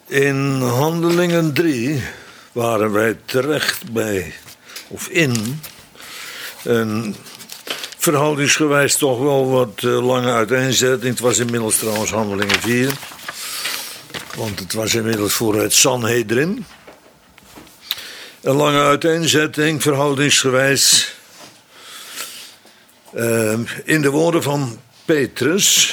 In Handelingen 3 waren wij terecht bij, of in, een verhoudingsgewijs toch wel wat lange uiteenzetting. Het was inmiddels trouwens Handelingen 4, want het was inmiddels voor het Sanhedrin. Een lange uiteenzetting, verhoudingsgewijs, in de woorden van Petrus.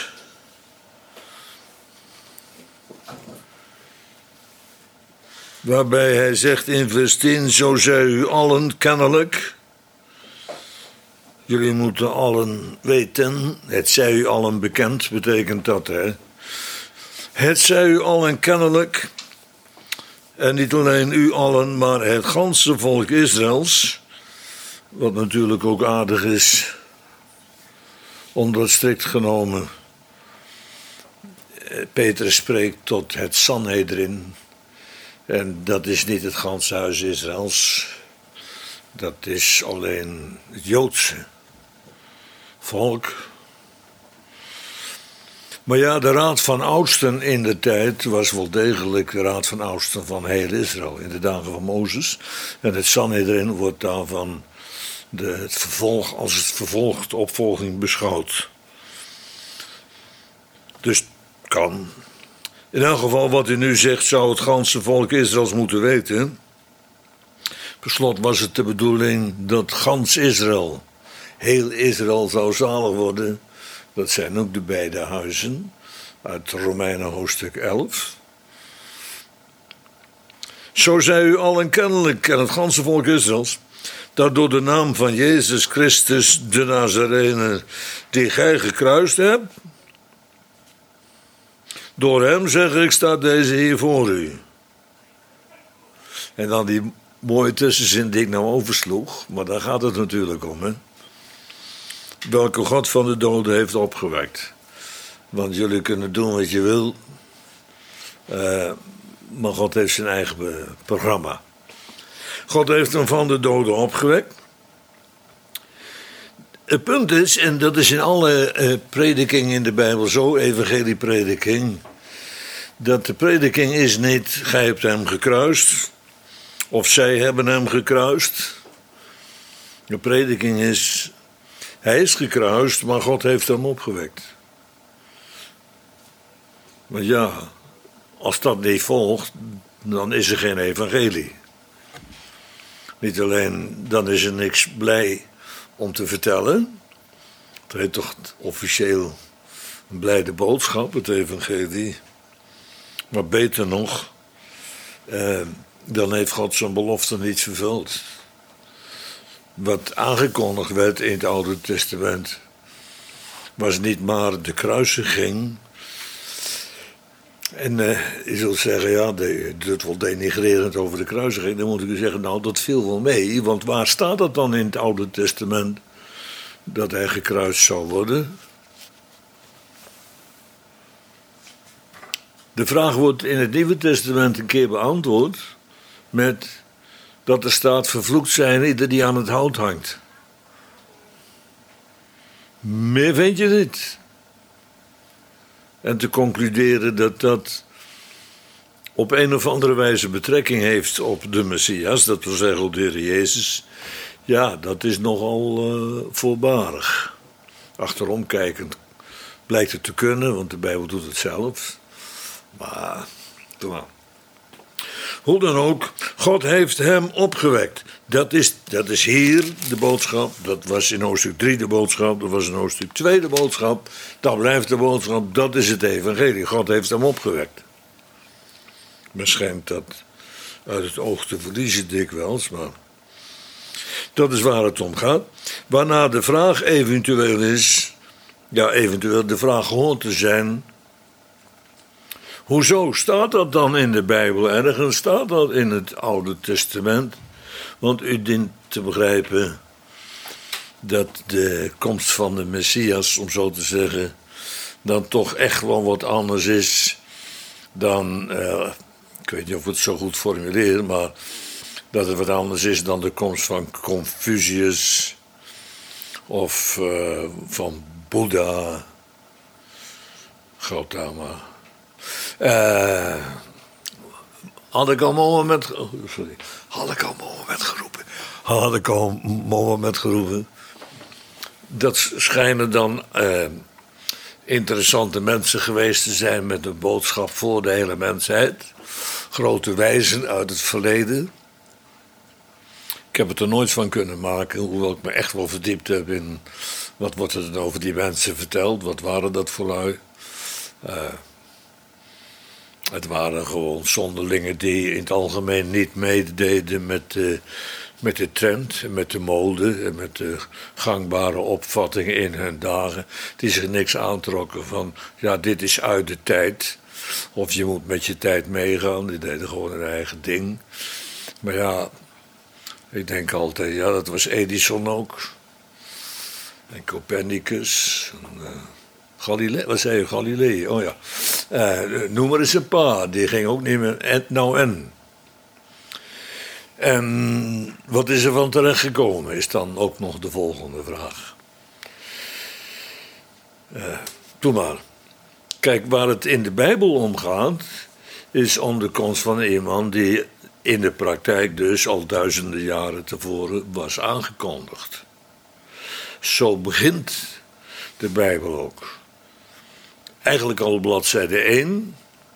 Waarbij hij zegt in vers 10, zo zij u allen kennelijk. Jullie moeten allen weten, het zij u allen bekend, betekent dat, hè. Het zij u allen kennelijk, en niet alleen u allen, maar het ganse volk Israëls, wat natuurlijk ook aardig is, omdat strikt genomen Petrus spreekt tot het Sanhedrin. En dat is niet het ganse huis Israëls. Dat is alleen het Joodse volk. Maar ja, de raad van oudsten in de tijd was wel degelijk de raad van oudsten van heel Israël in de dagen van Mozes. En het Sanhedrin wordt daarvan het vervolg, als het vervolgt opvolging beschouwd. Dus kan. In elk geval, wat u nu zegt, zou het ganse volk Israëls moeten weten. Per slot was het de bedoeling dat gans Israël, heel Israël zou zalig worden. Dat zijn ook de beide huizen uit Romeinen hoofdstuk 11. Zo zij u allen kennelijk en het ganse volk Israëls, dat door de naam van Jezus Christus de Nazarener, die gij gekruist hebt, door hem, zeg ik, staat deze hier voor u. En dan die mooie tussenzin die ik nou oversloeg, maar daar gaat het natuurlijk om, hè. Welke God van de doden heeft opgewekt. Want jullie kunnen doen wat je wil, maar God heeft zijn eigen programma. God heeft hem van de doden opgewekt. Het punt is, en dat is in alle predikingen in de Bijbel zo, evangelieprediking, dat de prediking is niet, gij hebt hem gekruist, of zij hebben hem gekruist. De prediking is, hij is gekruist, maar God heeft hem opgewekt. Maar ja, als dat niet volgt, dan is er geen evangelie. Niet alleen, dan is er niks blij om te vertellen. Het heet toch officieel een blijde boodschap, het evangelie. Maar beter nog, dan heeft God zijn belofte niet vervuld. Wat aangekondigd werd in het Oude Testament was niet maar de kruisiging. En je zult zeggen, ja, je doet wel denigrerend over de kruisiging. Dan moet ik u zeggen, nou, dat viel wel mee. Want waar staat dat dan in het Oude Testament dat hij gekruist zou worden? De vraag wordt in het Nieuwe Testament een keer beantwoord met dat er staat, vervloekt zijn ieder die aan het hout hangt. Meer vind je niet. En te concluderen dat dat op een of andere wijze betrekking heeft op de Messias, dat wil zeggen op de Heer Jezus, ja, dat is nogal voorbarig. Achterom kijkend blijkt het te kunnen, want de Bijbel doet het zelf. Maar, hoe dan ook, God heeft hem opgewekt. Dat is hier de boodschap, dat was in hoofdstuk 3 de boodschap, dat was in hoofdstuk 2 de boodschap, dat blijft de boodschap, dat is het evangelie. God heeft hem opgewekt. Men schijnt dat uit het oog te verliezen dikwijls, maar dat is waar het om gaat. Waarna de vraag eventueel is, ja, eventueel de vraag gehoord te zijn, hoezo staat dat dan in de Bijbel? Ergens staat dat in het Oude Testament. Want u dient te begrijpen dat de komst van de Messias, om zo te zeggen, dan toch echt wel wat anders is dan, ik weet niet of ik het zo goed formuleer, maar dat het wat anders is dan de komst van Confucius of van Boeddha, Gautama. Had ik al Mohammed geroepen. Dat schijnen dan interessante mensen geweest te zijn met een boodschap voor de hele mensheid. Grote wijzen uit het verleden. Ik heb het er nooit van kunnen maken, hoewel ik me echt wel verdiept heb in wat wordt er dan over die mensen verteld. Wat waren dat voor lui? Het waren gewoon zonderlingen die in het algemeen niet meededen met de trend, met de mode en met de gangbare opvattingen in hun dagen. Die zich niks aantrokken van, ja, dit is uit de tijd. Of je moet met je tijd meegaan. Die deden gewoon hun eigen ding. Maar ja, ik denk altijd, ja, dat was Edison ook. En Copernicus. Galilei, wat zei je? Galilei, oh ja. Noem maar eens een paar. Die ging ook niet meer. En wat is er van terechtgekomen, is dan ook nog de volgende vraag. Doe maar. Kijk, waar het in de Bijbel om gaat, is om de komst van iemand die in de praktijk dus al duizenden jaren tevoren was aangekondigd. Zo begint de Bijbel ook. Eigenlijk al bladzijde 1.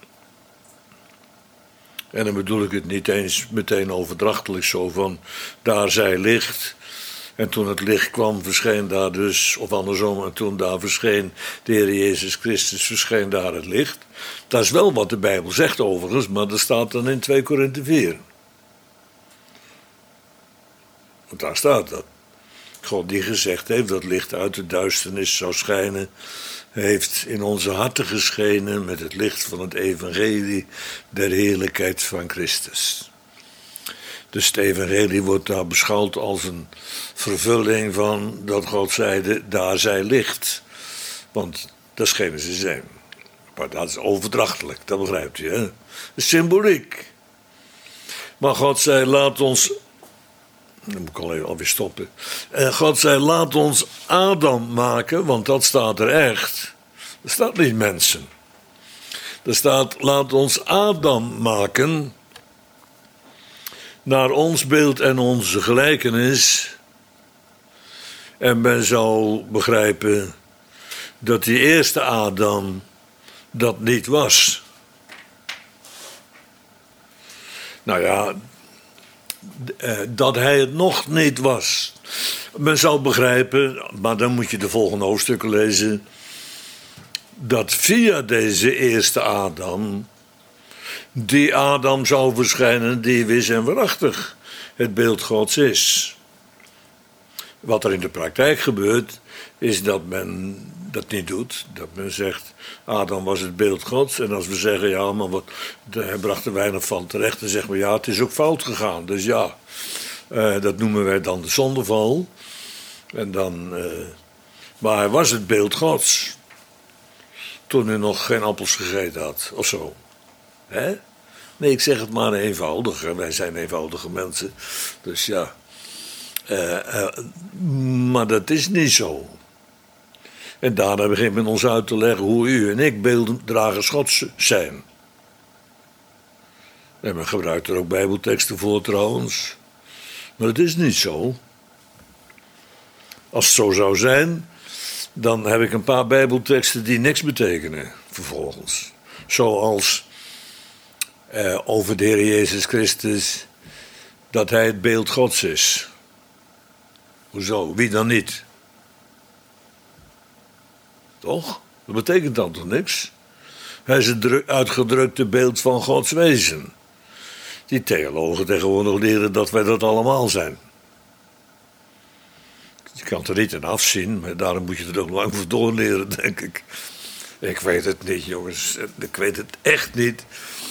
En dan bedoel ik het niet eens meteen overdrachtelijk zo van, daar zij licht. En toen het licht kwam, verscheen daar dus, of andersom, en toen daar verscheen de Heer Jezus Christus, verscheen daar het licht. Dat is wel wat de Bijbel zegt overigens, maar dat staat dan in 2 Korinthe 4. Want daar staat dat. God die gezegd heeft dat licht uit de duisternis zou schijnen, heeft in onze harten geschenen met het licht van het evangelie der heerlijkheid van Christus. Dus het evangelie wordt daar beschouwd als een vervulling van dat God zeide, daar zij licht. Want dat schenen ze zijn. Maar dat is overdrachtelijk, dat begrijpt u, hè? Symboliek. Maar God zei, laat ons... Dan moet ik alweer stoppen. God zei, laat ons Adam maken, want dat staat er echt. Er staat niet mensen. Er staat, laat ons Adam maken, naar ons beeld en onze gelijkenis. En men zou begrijpen dat die eerste Adam dat niet was. Nou ja, dat hij het nog niet was. Men zou begrijpen, maar dan moet je de volgende hoofdstukken lezen, dat via deze eerste Adam, die Adam zou verschijnen die wis en waarachtig het beeld Gods is. Wat er in de praktijk gebeurt, is dat men dat niet doet. Dat men zegt, Adam was het beeld Gods. En als we zeggen, ja, maar hij bracht er weinig van terecht, dan zeggen we, ja, het is ook fout gegaan. Dus ja, dat noemen wij dan de zondeval. En dan, maar hij was het beeld Gods. Toen hij nog geen appels gegeten had, of zo. Hè? Nee, ik zeg het maar eenvoudig. Wij zijn eenvoudige mensen. Dus ja. Maar dat is niet zo. En daarna begint men ons uit te leggen hoe u en ik beelddragers Gods zijn. En men gebruikt er ook bijbelteksten voor trouwens. Maar het is niet zo. Als het zo zou zijn, dan heb ik een paar bijbelteksten die niks betekenen vervolgens. Zoals over de Heer Jezus Christus, dat hij het beeld Gods is. Hoezo? Wie dan niet? Toch? Dat betekent dan toch niks? Hij is het uitgedrukte beeld van Gods wezen. Die theologen tegenwoordig leren dat wij dat allemaal zijn. Je kan er niet aan afzien, maar daarom moet je er ook lang voor doorleren, denk ik. Ik weet het niet, jongens. Ik weet het echt niet.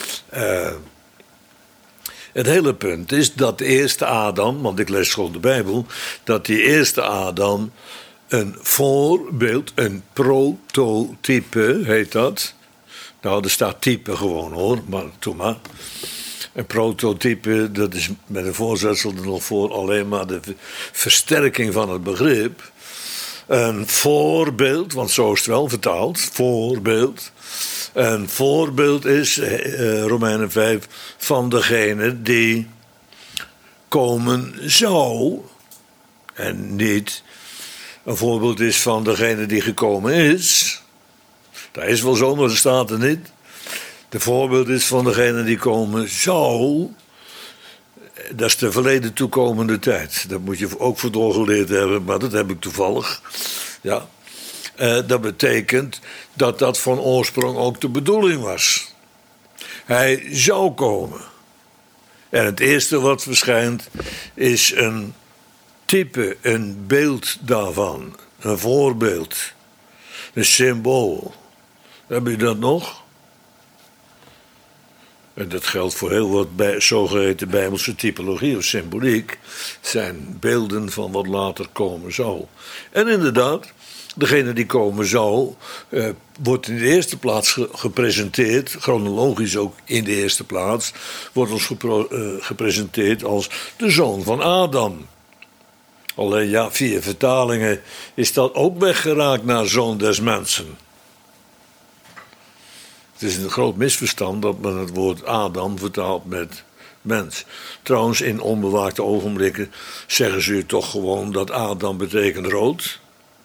Het hele punt is dat de eerste Adam, want ik lees gewoon de Bijbel, dat die eerste Adam een voorbeeld, een prototype heet dat. Nou, er staat type gewoon hoor, maar doe maar. Een prototype, dat is met een voorzetsel er nog voor alleen maar de versterking van het begrip. Een voorbeeld, want zo is het wel vertaald, voorbeeld Een voorbeeld is, Romeinen 5, van degene die komen zou. En niet een voorbeeld is van degene die gekomen is. Dat is wel zo, maar dat staat er niet. De voorbeeld is van degene die komen zou. Dat is de verleden toekomende tijd. Dat moet je ook voor doorgeleerd hebben, maar dat heb ik toevallig. Ja. Dat betekent dat dat van oorsprong ook de bedoeling was. Hij zou komen. En het eerste wat verschijnt is een type, een beeld daarvan. Een voorbeeld. Een symbool. Heb je dat nog? En dat geldt voor heel wat zogeheten Bijbelse typologie of symboliek. Het zijn beelden van wat later komen zou. En inderdaad, degene die komen zou, wordt in de eerste plaats gepresenteerd, chronologisch ook in de eerste plaats, wordt ons gepresenteerd als de zoon van Adam. Alleen ja, via vertalingen is dat ook weggeraakt naar zoon des mensen. Het is een groot misverstand dat men het woord Adam vertaalt met mens. Trouwens, in onbewaakte ogenblikken zeggen ze toch gewoon dat Adam betekent rood.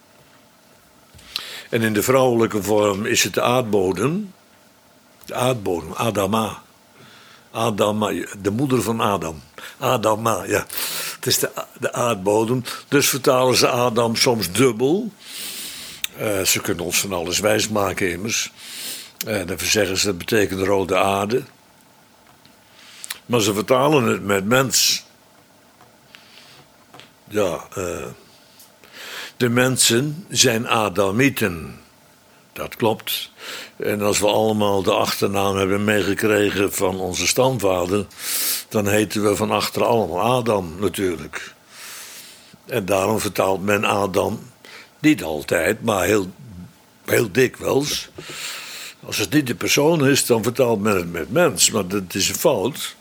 En in de vrouwelijke vorm is het de aardbodem. De aardbodem, Adama. Adama, de moeder van Adam. Adama, ja. Het is de aardbodem. Dus vertalen ze Adam soms dubbel. Ze kunnen ons van alles wijsmaken immers. Dan zeggen ze dat betekent rode aarde. Maar ze vertalen het met mens. Ja, de mensen zijn Adamieten. Dat klopt. En als we allemaal de achternaam hebben meegekregen van onze stamvader, dan heten we van achteren allemaal Adam natuurlijk. En daarom vertaalt men Adam niet altijd, maar heel dikwijls. Als het niet de persoon is, dan vertaalt men het met mens. Maar dat is een fout.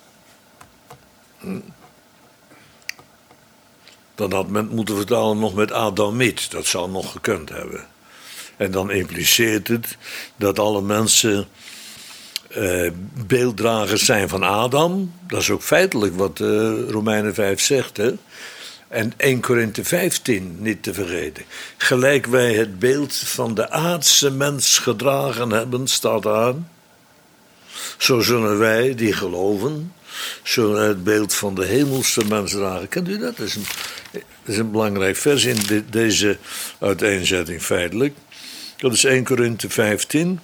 Dan had men moeten vertalen nog met Adamiet. Dat zou nog gekund hebben. En dan impliceert het dat alle mensen beelddragers zijn van Adam. Dat is ook feitelijk wat Romeinen 5 zegt. Hè? En 1 Korinthe 15 niet te vergeten. Gelijk wij het beeld van de aardse mens gedragen hebben, staat aan. Zo zullen wij, die geloven, zullen het beeld van de hemelse mens dragen. Kent u dat? Dat is een belangrijk vers in deze uiteenzetting feitelijk. Dat is 1 Korinthe 15.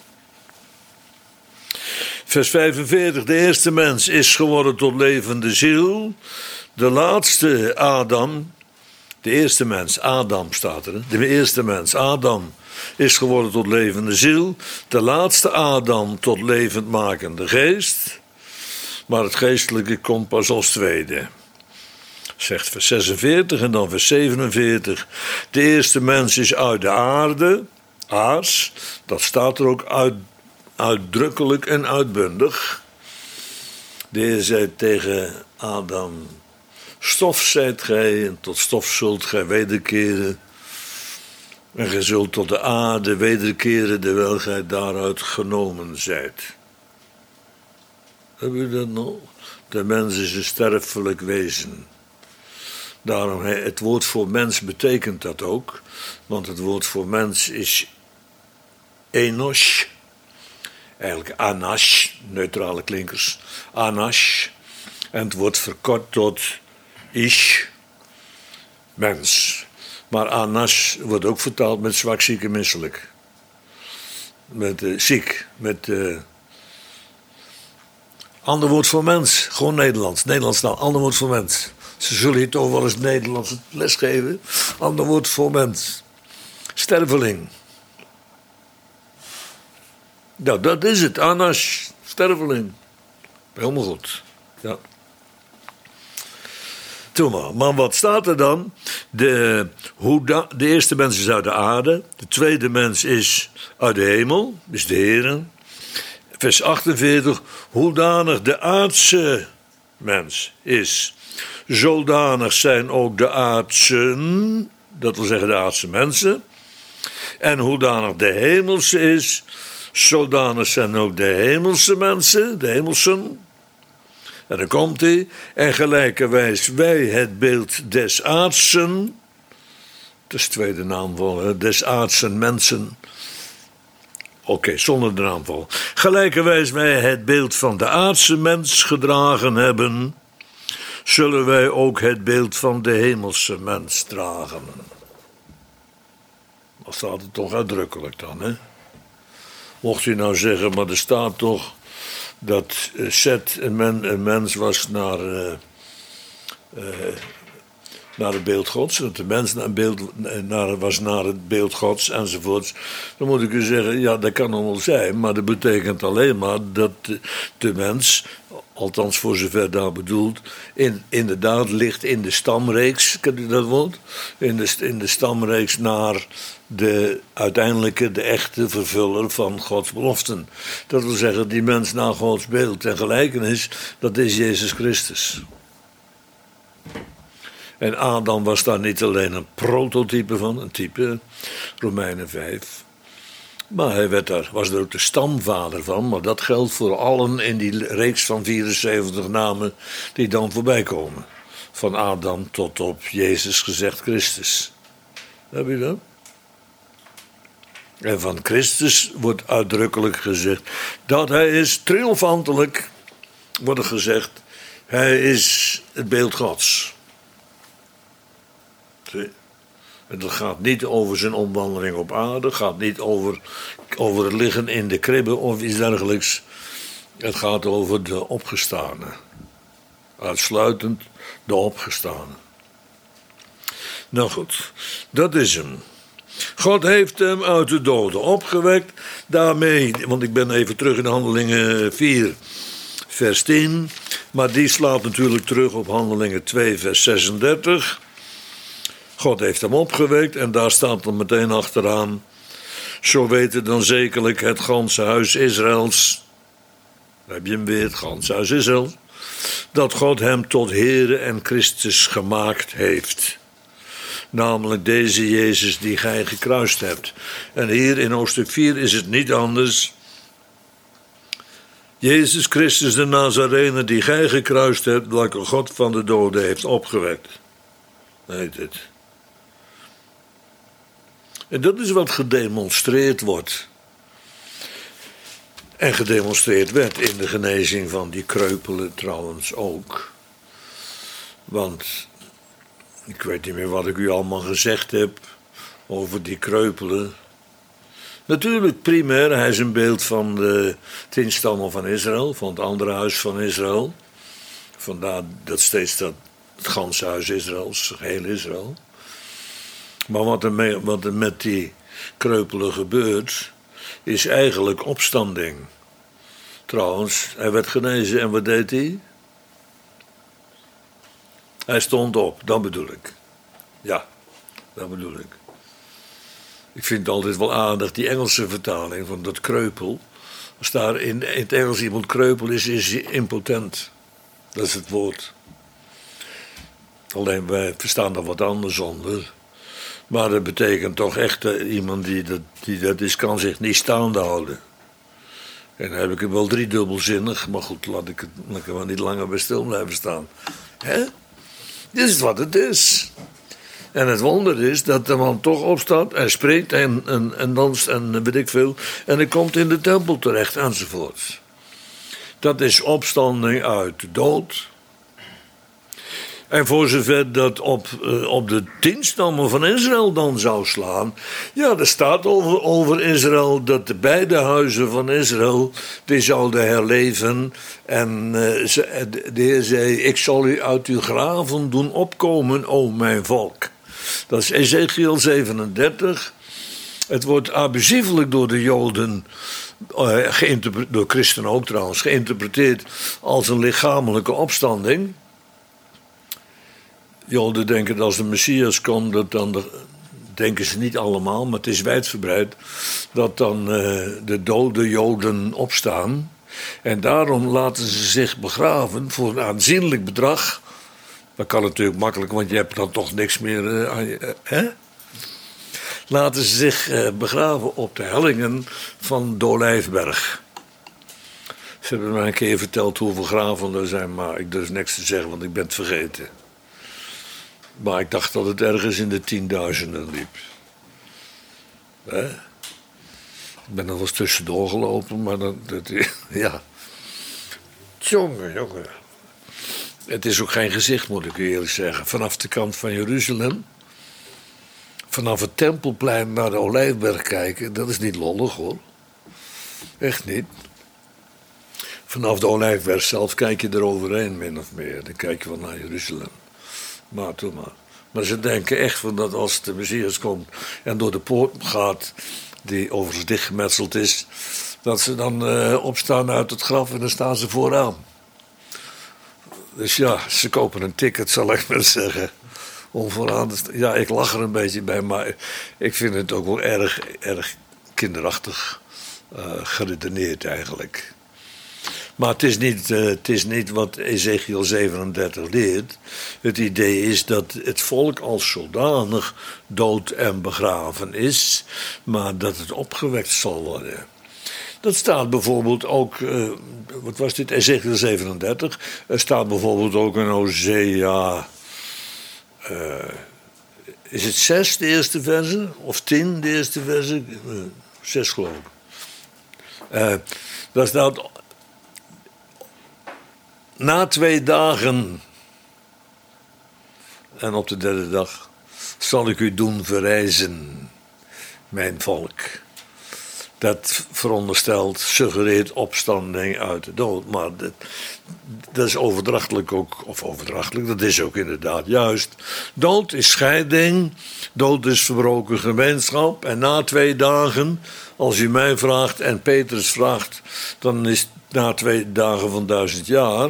Vers 45. De eerste mens is geworden tot levende ziel. De laatste Adam, de eerste mens, Adam staat er. De eerste mens, Adam, is geworden tot levende ziel. De laatste Adam tot levendmakende geest. Maar het geestelijke komt pas als tweede. Zegt vers 46 en dan vers 47. De eerste mens is uit de aarde, aars. Dat staat er ook uitdrukkelijk en uitbundig. De Heer zei tegen Adam: stof zijt gij en tot stof zult gij wederkeren. En gij zult tot de aarde wederkeren, terwijl gij daaruit genomen zijt. Heb je dat nog? De mens is een sterfelijk wezen. Daarom, het woord voor mens betekent dat ook. Want het woord voor mens is enos. Eigenlijk anash, neutrale klinkers. Anash. En het wordt verkort tot ish, mens. Maar anash wordt ook vertaald met zwak, ziek en misselijk. Met ziek, met ander woord voor mens. Gewoon Nederlands. Nederlands nou, ander woord voor mens. Ze zullen hier toch wel eens Nederlands lesgeven. Ander woord voor mens. Sterveling. Nou, dat is het. Anash, sterveling. Helemaal goed. Ja. Toen maar wat staat er dan? De eerste mens is uit de aarde. De tweede mens is uit de hemel. Is de Heer. Vers 48. Hoedanig de aardse mens is, zodanig zijn ook de aardsen, dat wil zeggen de aardse mensen. En hoedanig de hemelse is, Zodanig zijn ook de hemelse mensen, de hemelsen. En dan komt hij. En gelijkerwijs wij het beeld des aardsen. Dat is de tweede naamval, des aardsen mensen. Oké, zonder de naamval. Gelijkerwijs wij het beeld van de aardse mens gedragen hebben, zullen wij ook het beeld van de hemelse mens dragen. Dat staat er toch uitdrukkelijk dan, hè? Mocht u nou zeggen, maar er staat toch dat Zet een mens was naar het beeld Gods, dat de mens was naar het beeld Gods enzovoorts. Dan moet ik u zeggen, ja, dat kan nog wel zijn, maar dat betekent alleen maar dat de mens, althans voor zover daar bedoeld, inderdaad ligt in de stamreeks, kent u dat woord? In de stamreeks naar de uiteindelijke, de echte vervuller van Gods beloften. Dat wil zeggen, die mens naar Gods beeld en gelijkenis, dat is Jezus Christus. En Adam was daar niet alleen een prototype van, een type, Romeinen 5. Maar hij was er ook de stamvader van, maar dat geldt voor allen in die reeks van 74 namen die dan voorbij komen. Van Adam tot op Jezus gezegd Christus. Heb je dat? En van Christus wordt uitdrukkelijk gezegd dat hij is triomfantelijk, wordt er gezegd, hij is het beeld Gods. Het gaat niet over zijn omwandeling op aarde, het gaat niet over het liggen in de kribbe of iets dergelijks. Het gaat over de opgestane. Uitsluitend de opgestane. Nou goed, dat is hem. God heeft hem uit de doden opgewekt. Daarmee, want ik ben even terug in Handelingen 4, vers 10. Maar die slaat natuurlijk terug op Handelingen 2, vers 36. God heeft hem opgewekt en daar staat er meteen achteraan. Zo weten dan zekerlijk het ganse huis Israëls. Dan heb je hem weer, het ganse huis Israëls. Dat God hem tot Heere en Christus gemaakt heeft. Namelijk deze Jezus die gij gekruist hebt. En hier in hoofdstuk 4 is het niet anders. Jezus Christus de Nazarener die gij gekruist hebt, welke God van de doden heeft opgewekt. Heet het. En dat is wat gedemonstreerd wordt. En gedemonstreerd werd in de genezing van die kreupelen trouwens ook. Want ik weet niet meer wat ik u allemaal gezegd heb over die kreupelen. Natuurlijk, primair, hij is een beeld van de 10 stammen van Israël, van het andere huis van Israël. Vandaar dat steeds het ganse huis Israëls, heel Israël. Maar wat er met die kreupelen gebeurt, is eigenlijk opstanding. Trouwens, hij werd genezen en wat deed hij? Hij stond op, dat bedoel ik. Ja, dat bedoel ik. Ik vind het altijd wel aardig, die Engelse vertaling van dat kreupel. Als daar in het Engels iemand kreupel is hij impotent. Dat is het woord. Alleen wij verstaan er wat anders onder. Maar dat betekent toch echt iemand die dat is, kan zich niet staande houden. En dan heb ik het wel driedubbelzinnig, maar goed, laat ik er maar niet langer bij stil blijven staan. Hè? Dit is wat het is. En het wonder is dat de man toch opstaat, hij spreekt en danst en weet ik veel. En hij komt in de tempel terecht enzovoort. Dat is opstanding uit de dood. En voor zover dat op de 10 stammen van Israël dan zou slaan. Ja, er staat over Israël dat de beide huizen van Israël, die zouden herleven. En de Heer zei, ik zal u uit uw graven doen opkomen, o mijn volk. Dat is Ezekiel 37. Het wordt abusievelijk door de Joden, door christenen ook trouwens, geïnterpreteerd als een lichamelijke opstanding. Joden denken dat als de Messias komt, dan denken ze niet allemaal, maar het is wijdverbreid, dat dan de dode Joden opstaan. En daarom laten ze zich begraven voor een aanzienlijk bedrag. Dat kan natuurlijk makkelijk, want je hebt dan toch niks meer aan je. Hè? laten ze zich begraven op de hellingen van de Olijfberg. Ze hebben mij een keer verteld hoeveel graven er zijn, maar ik durf niks te zeggen, want ik ben het vergeten. Maar ik dacht dat het ergens in de 10.000 liep. Ik ben er wel eens tussendoor gelopen, maar ja. Jongen. Het is ook geen gezicht, moet ik u eerlijk zeggen. Vanaf de kant van Jeruzalem, vanaf het Tempelplein naar de Olijfberg kijken, dat is niet lollig hoor. Echt niet. Vanaf de Olijfberg zelf kijk je eroverheen, min of meer. Dan kijk je wel naar Jeruzalem. Maar doe maar. Maar ze denken echt van dat als de Messias komt en door de poort gaat, die overigens dichtgemetseld is, dat ze dan opstaan uit het graf en dan staan ze vooraan. Dus ja, ze kopen een ticket, zal ik maar zeggen. Om vooraan te staan. Ja, ik lach er een beetje bij, maar ik vind het ook wel erg kinderachtig geredeneerd eigenlijk. Maar het is niet wat Ezekiel 37 leert. Het idee is dat het volk als zodanig dood en begraven is, maar dat het opgewekt zal worden. Dat staat bijvoorbeeld ook, wat was dit, Ezekiel 37. Er staat bijvoorbeeld ook in Hosea, is het 6 de eerste verse? Of 10 de eerste verse? 6 geloof ik. Daar staat, na 2 dagen en op de 3e dag zal ik u doen verrijzen, mijn volk. Dat veronderstelt, suggereert opstanding uit de dood. Maar dat is overdrachtelijk ook, of overdrachtelijk, dat is ook inderdaad juist. Dood is scheiding, dood is verbroken gemeenschap. En na 2 dagen, als u mij vraagt en Petrus vraagt, dan is het na 2 dagen van 1000 jaar.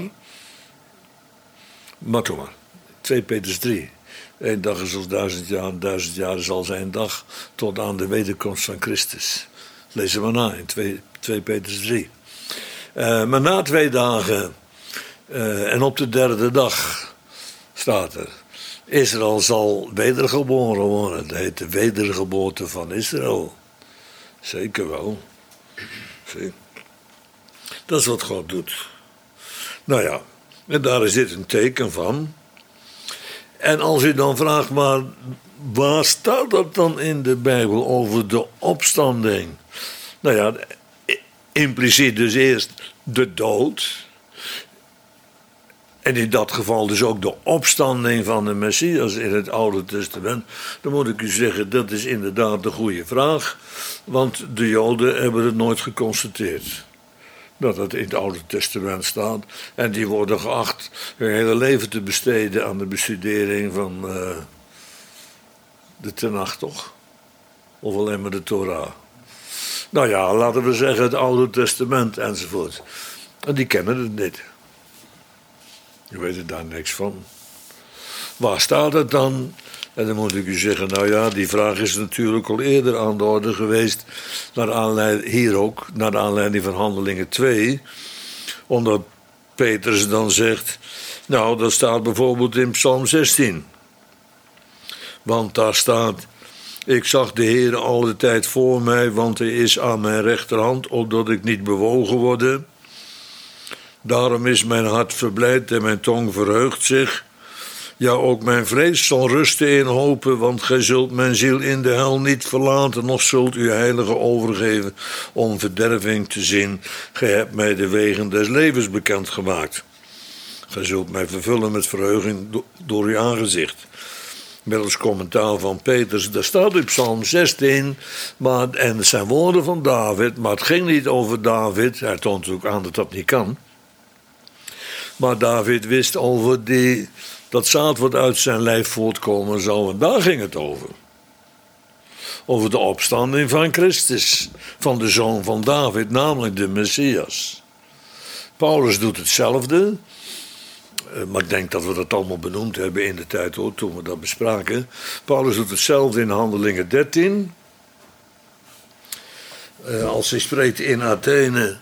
Maar toch maar, 2 Petrus 3. 1 dag is als 1000 jaar, en 1000 jaar is als 1 dag, tot aan de wederkomst van Christus. Lees het maar na in 2 Petrus 3. Maar na 2 dagen en op de 3e dag staat er, Israël zal wedergeboren worden. Dat heet de wedergeboorte van Israël. Zeker wel. Zie. Dat is wat God doet. Nou ja, en daar is dit een teken van. En als u dan vraagt, maar waar staat dat dan in de Bijbel over de opstanding? Nou ja, impliciet dus eerst de dood. En in dat geval dus ook de opstanding van de Messias in het Oude Testament. Dan moet ik u zeggen, dat is inderdaad de goede vraag. Want de Joden hebben het nooit geconstateerd. Dat het in het Oude Testament staat. En die worden geacht hun hele leven te besteden aan de bestudering van de Tenach, toch? Of alleen maar de Torah. Nou ja, laten we zeggen het Oude Testament enzovoort. En die kennen het niet. Je weet er daar niks van. Waar staat het dan? En dan moet ik u zeggen, nou ja, die vraag is natuurlijk al eerder aan de orde geweest. Hier ook, naar aanleiding van Handelingen 2. Omdat Petrus dan zegt, nou, dat staat bijvoorbeeld in Psalm 16. Want daar staat, ik zag de Heer al de tijd voor mij, want hij is aan mijn rechterhand, opdat ik niet bewogen worde. Daarom is mijn hart verblijd en mijn tong verheugt zich. Ja, ook mijn vlees zal rusten in hopen, want gij zult mijn ziel in de hel niet verlaten, noch zult uw heilige overgeven om verderving te zien. Gij hebt mij de wegen des levens bekendgemaakt. Gij zult mij vervullen met verheuging door uw aangezicht. Met als commentaar van Petrus, daar staat in Psalm 16, en het zijn woorden van David, maar het ging niet over David, hij toont ook aan dat dat niet kan. Maar David wist over dat zaad wat uit zijn lijf voortkomen zou, en daar ging het over. Over de opstanding van Christus, van de zoon van David, namelijk de Messias. Paulus doet hetzelfde, maar ik denk dat we dat allemaal benoemd hebben in de tijd hoor, toen we dat bespraken. Paulus doet hetzelfde in Handelingen 13. Als hij spreekt in Athene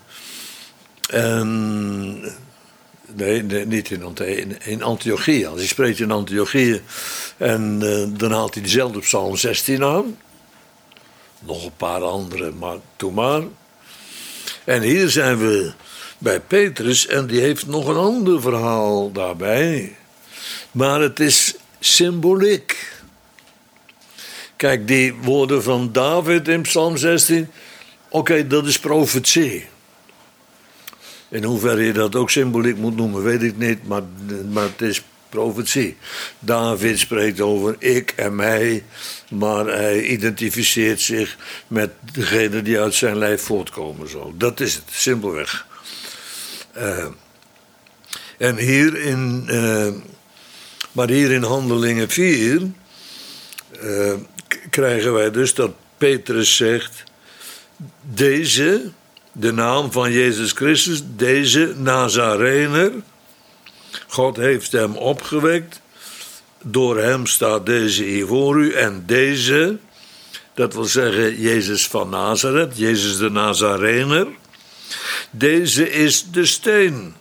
en... Nee, niet in Athene, in Antiochië. Als hij spreekt in Antiochië en dan haalt hij dezelfde Psalm 16 aan. nog een paar andere, maar doe maar. En hier zijn we bij Petrus en die heeft nog een ander verhaal daarbij. Maar het is symboliek. Kijk, die woorden van David in Psalm 16, oké, dat is profetie. In hoeverre je dat ook symboliek moet noemen, weet ik niet, maar het is profetie. David spreekt over ik en mij, maar hij identificeert zich met degene die uit zijn lijf voortkomen zal. Dat is het, simpelweg. En hier in Handelingen 4 krijgen wij dus dat Petrus zegt, deze, de naam van Jezus Christus, deze Nazarener, God heeft hem opgewekt, door hem staat deze hier voor u en deze, dat wil zeggen Jezus van Nazareth, Jezus de Nazarener, deze is de steen.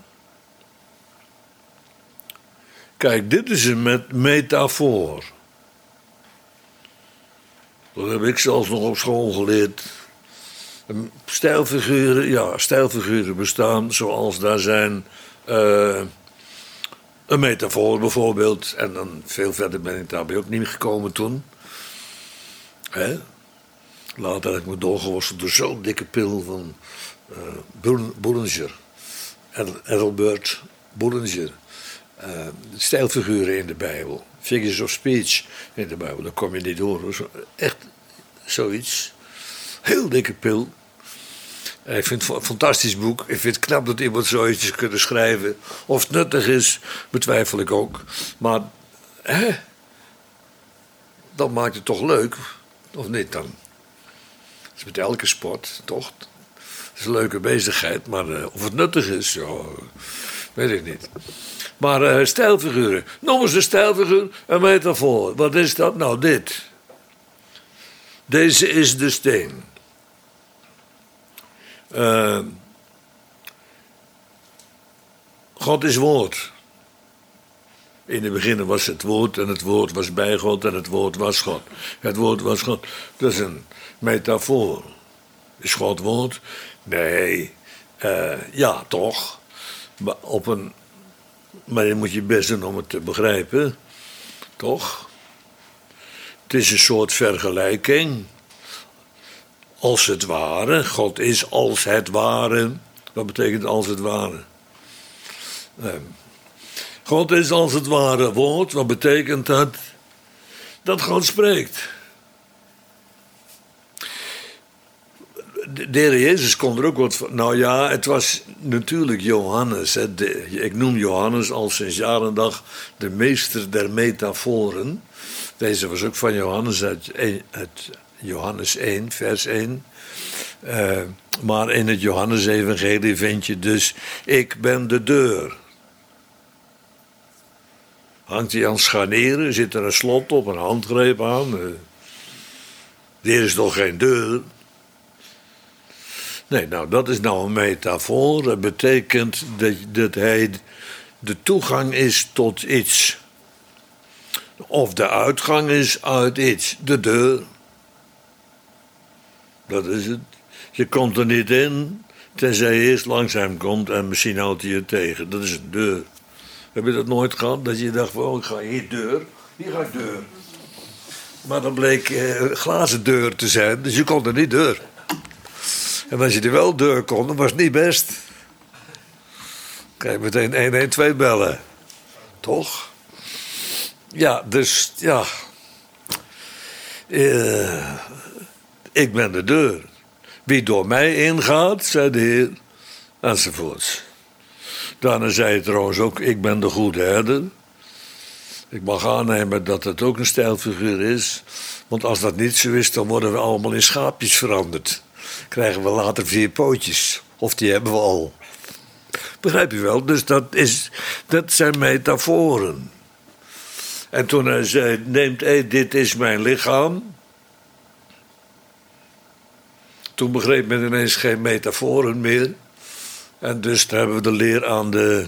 Kijk, dit is een metafoor. Dat heb ik zelfs nog op school geleerd. Stijlfiguren bestaan zoals daar zijn een metafoor bijvoorbeeld. En dan veel verder ben ik daarbij ook niet gekomen toen. Later heb ik me doorgeworsteld door zo'n dikke pil van Bullinger. Adelbert Bullinger. Stijlfiguren in de Bijbel. Figures of speech in de Bijbel. Daar kom je niet door. Echt zoiets. Heel dikke pil. Ik vind het een fantastisch boek. Ik vind het knap dat iemand zoiets is kunnen schrijven. Of het nuttig is, betwijfel ik ook. Maar, dat maakt het toch leuk. Of niet dan? Dat is met elke sport, toch? Het is een leuke bezigheid, maar of het nuttig is, ja, weet ik niet. Maar stijlfiguren. Noem eens een stijlfiguur, een metafoor. Wat is dat? Nou, dit. Deze is de steen. God is woord. In het begin was het woord en het woord was bij God en het woord was God. Het woord was God. Dat is een metafoor. Is God woord? Nee. Ja, toch. Maar je moet je best doen om het te begrijpen. Toch? Het is een soort vergelijking. Als het ware. God is als het ware. Wat betekent als het ware? God is als het ware woord. Wat betekent dat? Dat God spreekt. De Heer Jezus kon er ook wat van. Nou ja, het was natuurlijk Johannes. Ik noem Johannes al sinds jaren dag de meester der metaforen. Deze was ook van Johannes uit Johannes 1, vers 1. Maar in het Johannes-evangelie vind je dus, ik ben de deur. Hangt hij aan scharnieren, zit er een slot op, een handgreep aan. Er is nog geen deur. Nee, nou, dat is nou een metafoor. Dat betekent dat hij de toegang is tot iets. Of de uitgang is uit iets. De deur. Dat is het. Je komt er niet in, tenzij je eerst langzaam komt en misschien houdt hij je tegen. Dat is een deur. Heb je dat nooit gehad? Dat je dacht, ik ga hier deur, hier ga ik deur. Maar dan bleek een glazen deur te zijn, dus je kon er niet deur. En als je er wel deur kon, dan was het niet best. Krijg je meteen 112 bellen. Toch? Ja, dus ja. Ik ben de deur. Wie door mij ingaat, zei de Heer, enzovoorts. Daarna zei hij trouwens ook, ik ben de goede herder. Ik mag aannemen dat het ook een stijlfiguur is. Want als dat niet zo is, dan worden we allemaal in schaapjes veranderd. Krijgen we later 4 pootjes. Of die hebben we al. Begrijp je wel? Dus dat zijn metaforen. En toen hij zei, neemt dit is mijn lichaam. Toen begreep men ineens geen metaforen meer. En dus hebben we de leer aan de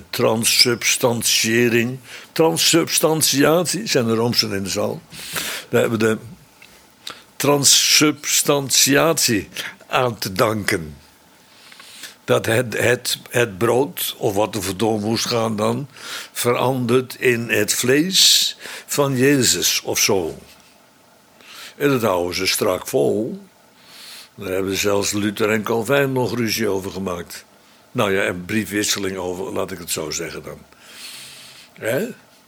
transsubstantiatie, zijn er Roomsen in de zaal. Daar hebben we transsubstantiatie aan te danken. Dat het brood, of wat er voor moest gaan dan, verandert in het vlees van Jezus of zo. En dat houden ze strak vol. Daar hebben zelfs Luther en Calvijn nog ruzie over gemaakt. Nou ja, en briefwisseling over, laat ik het zo zeggen dan. Hè?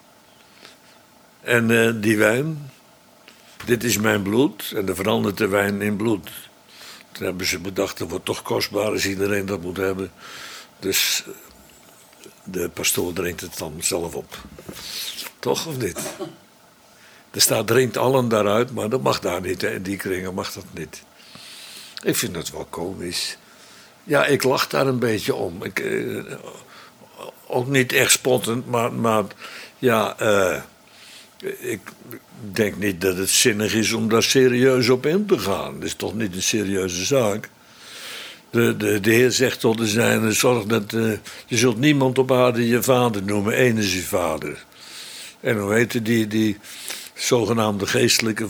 En die wijn, dit is mijn bloed, en dan verandert de wijn in bloed. Toen hebben ze bedacht, dat wordt toch kostbaar als iedereen dat moet hebben. Dus de pastoor drinkt het dan zelf op. Toch of niet? Er staat drinkt allen daaruit, maar dat mag daar niet. Hè? In die kringen mag dat niet. Ik vind het wel komisch. Ja, ik lach daar een beetje om. Ook niet echt spottend, maar ja, ik denk niet dat het zinnig is om daar serieus op in te gaan. Dat is toch niet een serieuze zaak. De Heer zegt tot de zijnen, zorg dat je zult niemand op aarde je vader noemen, één is je vader. En hoe heet die zogenaamde geestelijke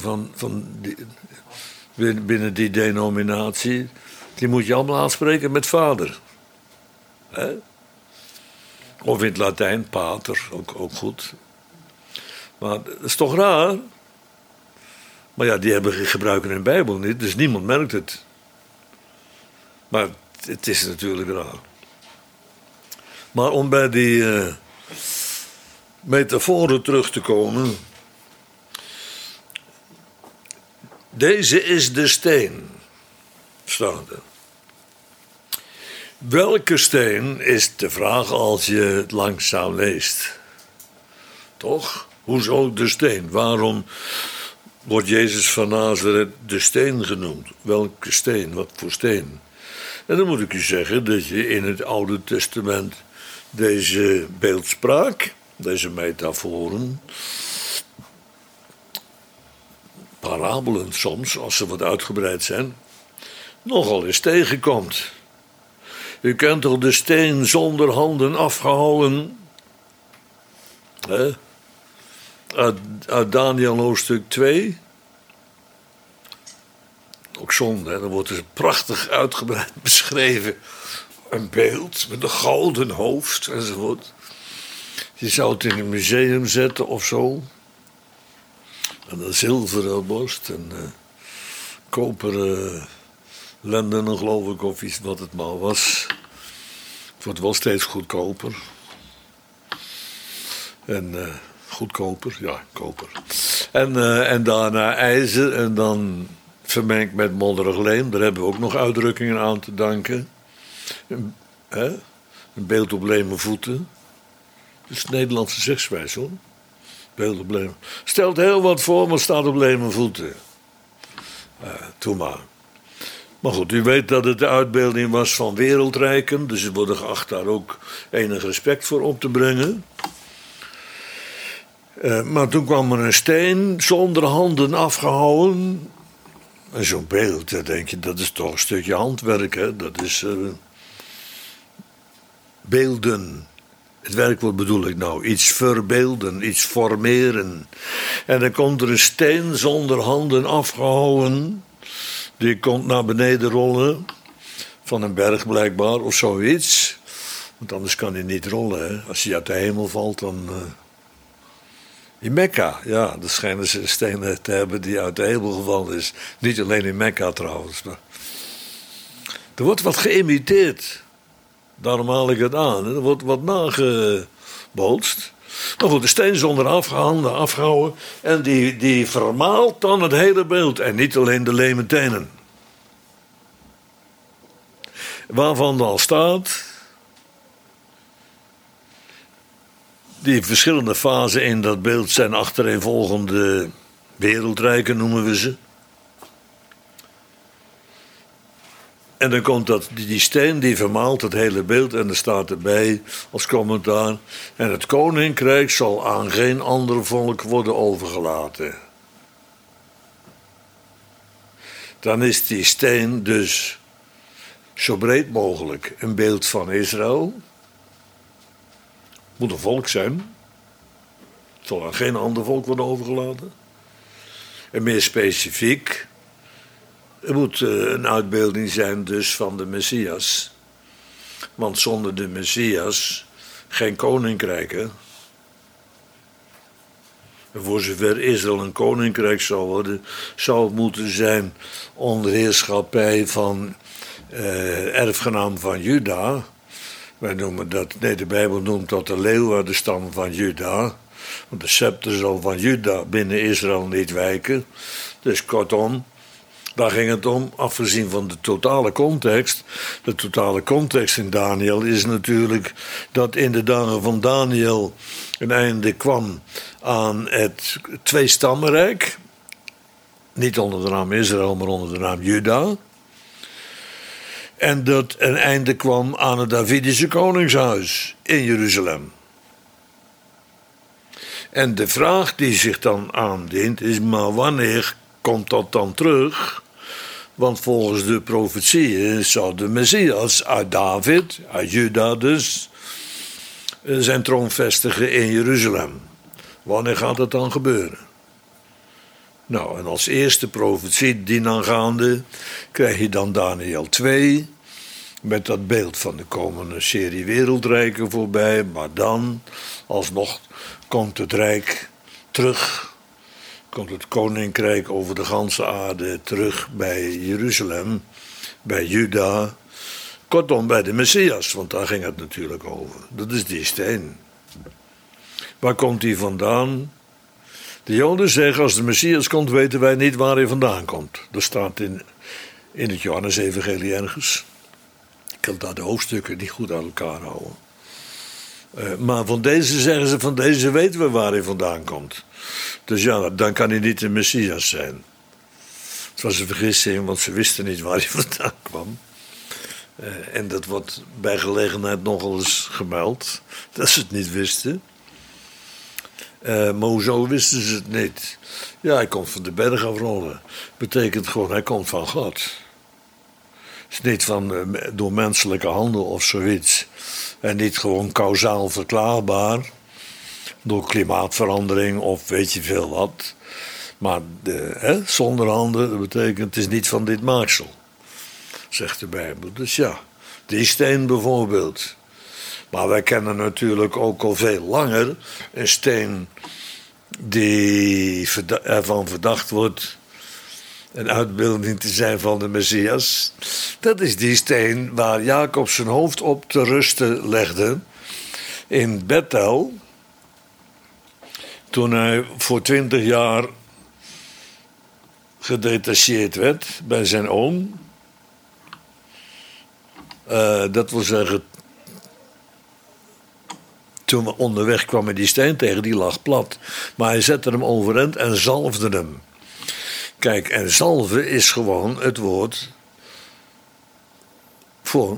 binnen die denominatie, die moet je allemaal aanspreken met vader. Hè? Of in het Latijn, pater, ook goed. Maar dat is toch raar? Maar ja, die gebruiken hun Bijbel niet, dus niemand merkt het. Maar het is natuurlijk raar. Maar om bij die metaforen terug te komen. Deze is de steen, staat er. Welke steen is de vraag als je het langzaam leest? Toch? Hoezo de steen? Waarom wordt Jezus van Nazareth de steen genoemd? Welke steen? Wat voor steen? En dan moet ik u zeggen dat je in het Oude Testament deze beeldspraak, deze metaforen, parabelen soms, als ze wat uitgebreid zijn, nogal eens tegenkomt. U kent toch de steen zonder handen afgehouwen? Uit Daniel hoofdstuk 2. Ook zonde, hè? Dan wordt er prachtig uitgebreid beschreven. Een beeld met een gouden hoofd enzovoort. Je zou het in een museum zetten of zo. En een zilveren borst en koperen lendenen, geloof ik, of iets wat het maar was. Het wordt wel steeds goedkoper. En goedkoper, ja, koper. En daarna ijzer en dan vermengd met modderig leem. Daar hebben we ook nog uitdrukkingen aan te danken. Een beeld op leme voeten. Dat is Nederlandse zegswijze, hoor. Beeld op leme. Stelt heel wat voor, maar staat op leme voeten. Doe maar. Maar goed, u weet dat het de uitbeelding was van wereldrijken. Dus ze worden geacht daar ook enig respect voor op te brengen. Maar toen kwam er een steen zonder handen afgehouwen. En zo'n beeld, dan denk je, dat is toch een stukje handwerk, hè? Dat is beelden. Het werkwoord bedoel ik nou, iets verbeelden, iets formeren. En dan komt er een steen zonder handen afgehouwen. Die komt naar beneden rollen. Van een berg blijkbaar, of zoiets. Want anders kan hij niet rollen, hè? Als hij uit de hemel valt, dan... In Mekka, ja, dat schijnen ze stenen te hebben die uit de hemel gevallen is. Niet alleen in Mekka trouwens. Maar... Er wordt wat geïmiteerd. Daarom haal ik het aan. Er wordt wat nagebootst. Maar goed, de steen zonder handen afgehouden. En die vermaalt dan het hele beeld. En niet alleen de leme tenen. Waarvan dan staat... Die verschillende fasen in dat beeld zijn achtereenvolgende wereldrijken, noemen we ze. En dan komt die steen, die vermaalt het hele beeld en er staat erbij als commentaar... En het koninkrijk zal aan geen ander volk worden overgelaten. Dan is die steen dus zo breed mogelijk een beeld van Israël... Moet een volk zijn. Het zal aan geen ander volk worden overgelaten. En meer specifiek, Het moet een uitbeelding zijn dus van de Messias. Want zonder de Messias geen koninkrijk, hè? En voor zover Israël een koninkrijk zou worden, zou het moeten zijn onder heerschappij van erfgenaam van Juda. Wij noemen dat, de Bijbel noemt dat de leeuwardenstam van Juda. Want de scepter zal van Juda binnen Israël niet wijken. Dus kortom, daar ging het om, afgezien van de totale context. De totale context in Daniel is natuurlijk dat in de dagen van Daniel een einde kwam aan het tweestammenrijk. Niet onder de naam Israël, maar onder de naam Juda. En dat een einde kwam aan het Davidische koningshuis in Jeruzalem. En de vraag die zich dan aandient is, maar wanneer komt dat dan terug? Want volgens de profetieën zou de Messias uit David, uit Juda dus, zijn troon vestigen in Jeruzalem. Wanneer gaat dat dan gebeuren? Nou, en als eerste profetie dienaangaande krijg je dan Daniel 2... met dat beeld van de komende serie wereldrijken voorbij. Maar dan, alsnog, komt het rijk terug. Komt het koninkrijk over de ganse aarde terug bij Jeruzalem. Bij Juda. Kortom, bij de Messias, want daar ging het natuurlijk over. Dat is die steen. Waar komt die vandaan? De Joden zeggen, als de Messias komt, weten wij niet waar hij vandaan komt. Dat staat in het Johannes-evangelie ergens. Ik kan daar de hoofdstukken niet goed aan elkaar houden. Maar van deze zeggen ze, van deze weten we waar hij vandaan komt. Dus ja, dan kan hij niet de Messias zijn. Het was een vergissing, want ze wisten niet waar hij vandaan kwam. En dat wordt bij gelegenheid nogal eens gemeld, dat ze het niet wisten. Maar hoezo wisten ze het niet? Ja, hij komt van de berg afrollen. Betekent gewoon, hij komt van God. Het is niet door menselijke handen of zoiets. En niet gewoon kausaal verklaarbaar. Door klimaatverandering of weet je veel wat. Maar zonder handen, dat betekent, het is niet van dit maaksel. Zegt de Bijbel. Dus ja, die steen bijvoorbeeld. Maar wij kennen natuurlijk ook al veel langer een steen die ervan verdacht wordt een uitbeelding te zijn van de Messias. Dat is die steen waar Jacob zijn hoofd op te rusten legde in Bethel. Toen hij voor 20 jaar gedetacheerd werd bij zijn oom. Dat wil zeggen, toen we onderweg kwamen die steen tegen, die lag plat. Maar hij zette hem overeind en zalfde hem. Kijk, en zalven is gewoon het woord voor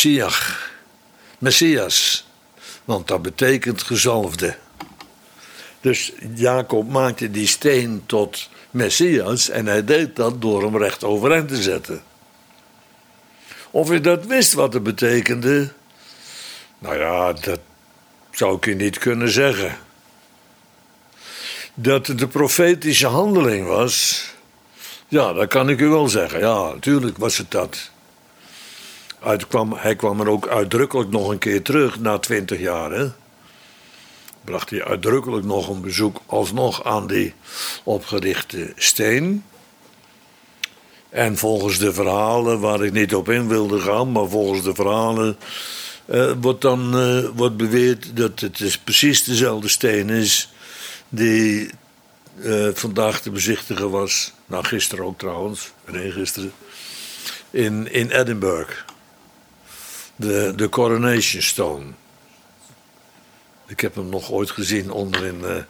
Messias. Want dat betekent gezalfde. Dus Jacob maakte die steen tot Messias en hij deed dat door hem recht overeind te zetten. Of hij dat wist wat het betekende, nou ja, dat zou ik je niet kunnen zeggen. Dat het de profetische handeling was, ja, dat kan ik u wel zeggen. Ja, natuurlijk was het dat. Hij kwam er ook uitdrukkelijk nog een keer terug na 20 jaar. Hè? Bracht hij uitdrukkelijk nog een bezoek alsnog aan die opgerichte steen. En volgens de verhalen, waar ik niet op in wilde gaan, maar volgens de verhalen wordt beweerd dat het dus precies dezelfde steen is die vandaag te bezichtigen was. Nou, gisteren ook trouwens, gisteren. In Edinburgh. De Coronation Stone. Ik heb hem nog ooit gezien onder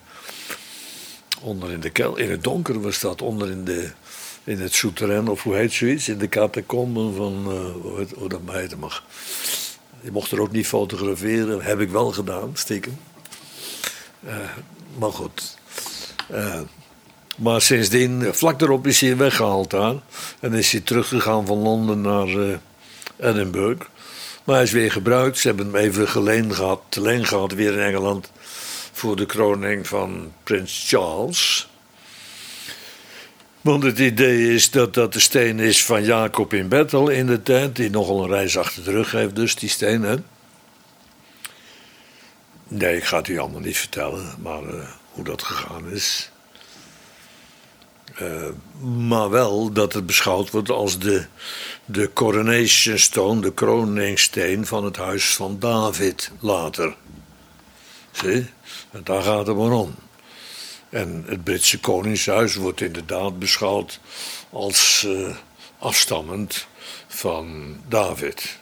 in de kelder. In het donker was dat, onder in het souterrain, of hoe heet zoiets? In de catacomben van, hoe dat maar heten mag. Je mocht er ook niet fotograferen, heb ik wel gedaan, stiekem. Maar goed. Maar sindsdien, vlak erop is hij weggehaald daar. En is hij teruggegaan van Londen naar Edinburgh. Maar hij is weer gebruikt. Ze hebben hem even te leen gehad weer in Engeland. Voor de kroning van prins Charles. Want het idee is dat dat de steen is van Jacob in Bethel in de tijd, die nogal een reis achter de rug heeft, dus die steen, hè? Nee, ik ga het u allemaal niet vertellen, maar hoe dat gegaan is. Maar wel dat het beschouwd wordt als de coronation stone, de kroningssteen van het huis van David later. Zie, en daar gaat het maar om. En het Britse koningshuis wordt inderdaad beschouwd als afstammend van David.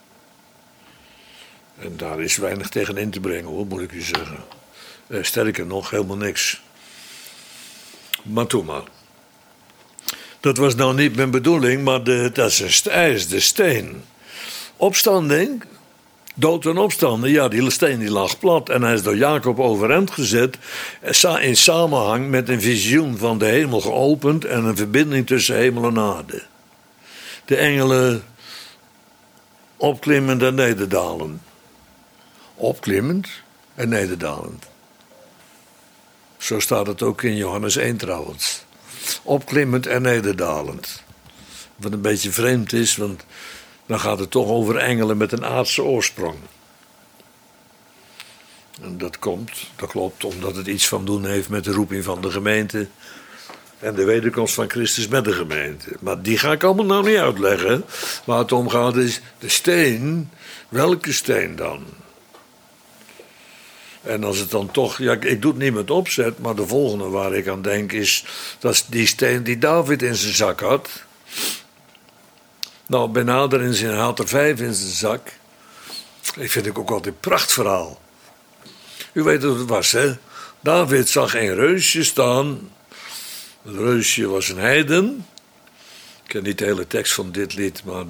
En daar is weinig tegen in te brengen, hoor, moet ik u zeggen. Sterker nog, helemaal niks. Maar toen maar. Dat was nou niet mijn bedoeling, maar dat is de steen. Opstanding, dood en opstanding, ja, die steen die lag plat. En hij is door Jacob overeind gezet, in samenhang met een visioen van de hemel geopend en een verbinding tussen hemel en aarde. De engelen opklimmend en nederdalend. Opklimmend en nederdalend. Zo staat het ook in Johannes 1 trouwens. Opklimmend en nederdalend. Wat een beetje vreemd is, want dan gaat het toch over engelen met een aardse oorsprong. En dat klopt, omdat het iets van doen heeft met de roeping van de gemeente en de wederkomst van Christus met de gemeente. Maar die ga ik allemaal nou niet uitleggen. Waar het om gaat is de steen. Welke steen dan? En als het dan toch, ja, ik doe het niet met opzet, maar de volgende waar ik aan denk is, dat is die steen die David in zijn zak had. Nou, bij nader inzien had er 5 in zijn zak. Ik vind het ook altijd een prachtverhaal. U weet wat het was, hè? David zag een reusje staan. Het reusje was een heiden. Ik ken niet de hele tekst van dit lied, maar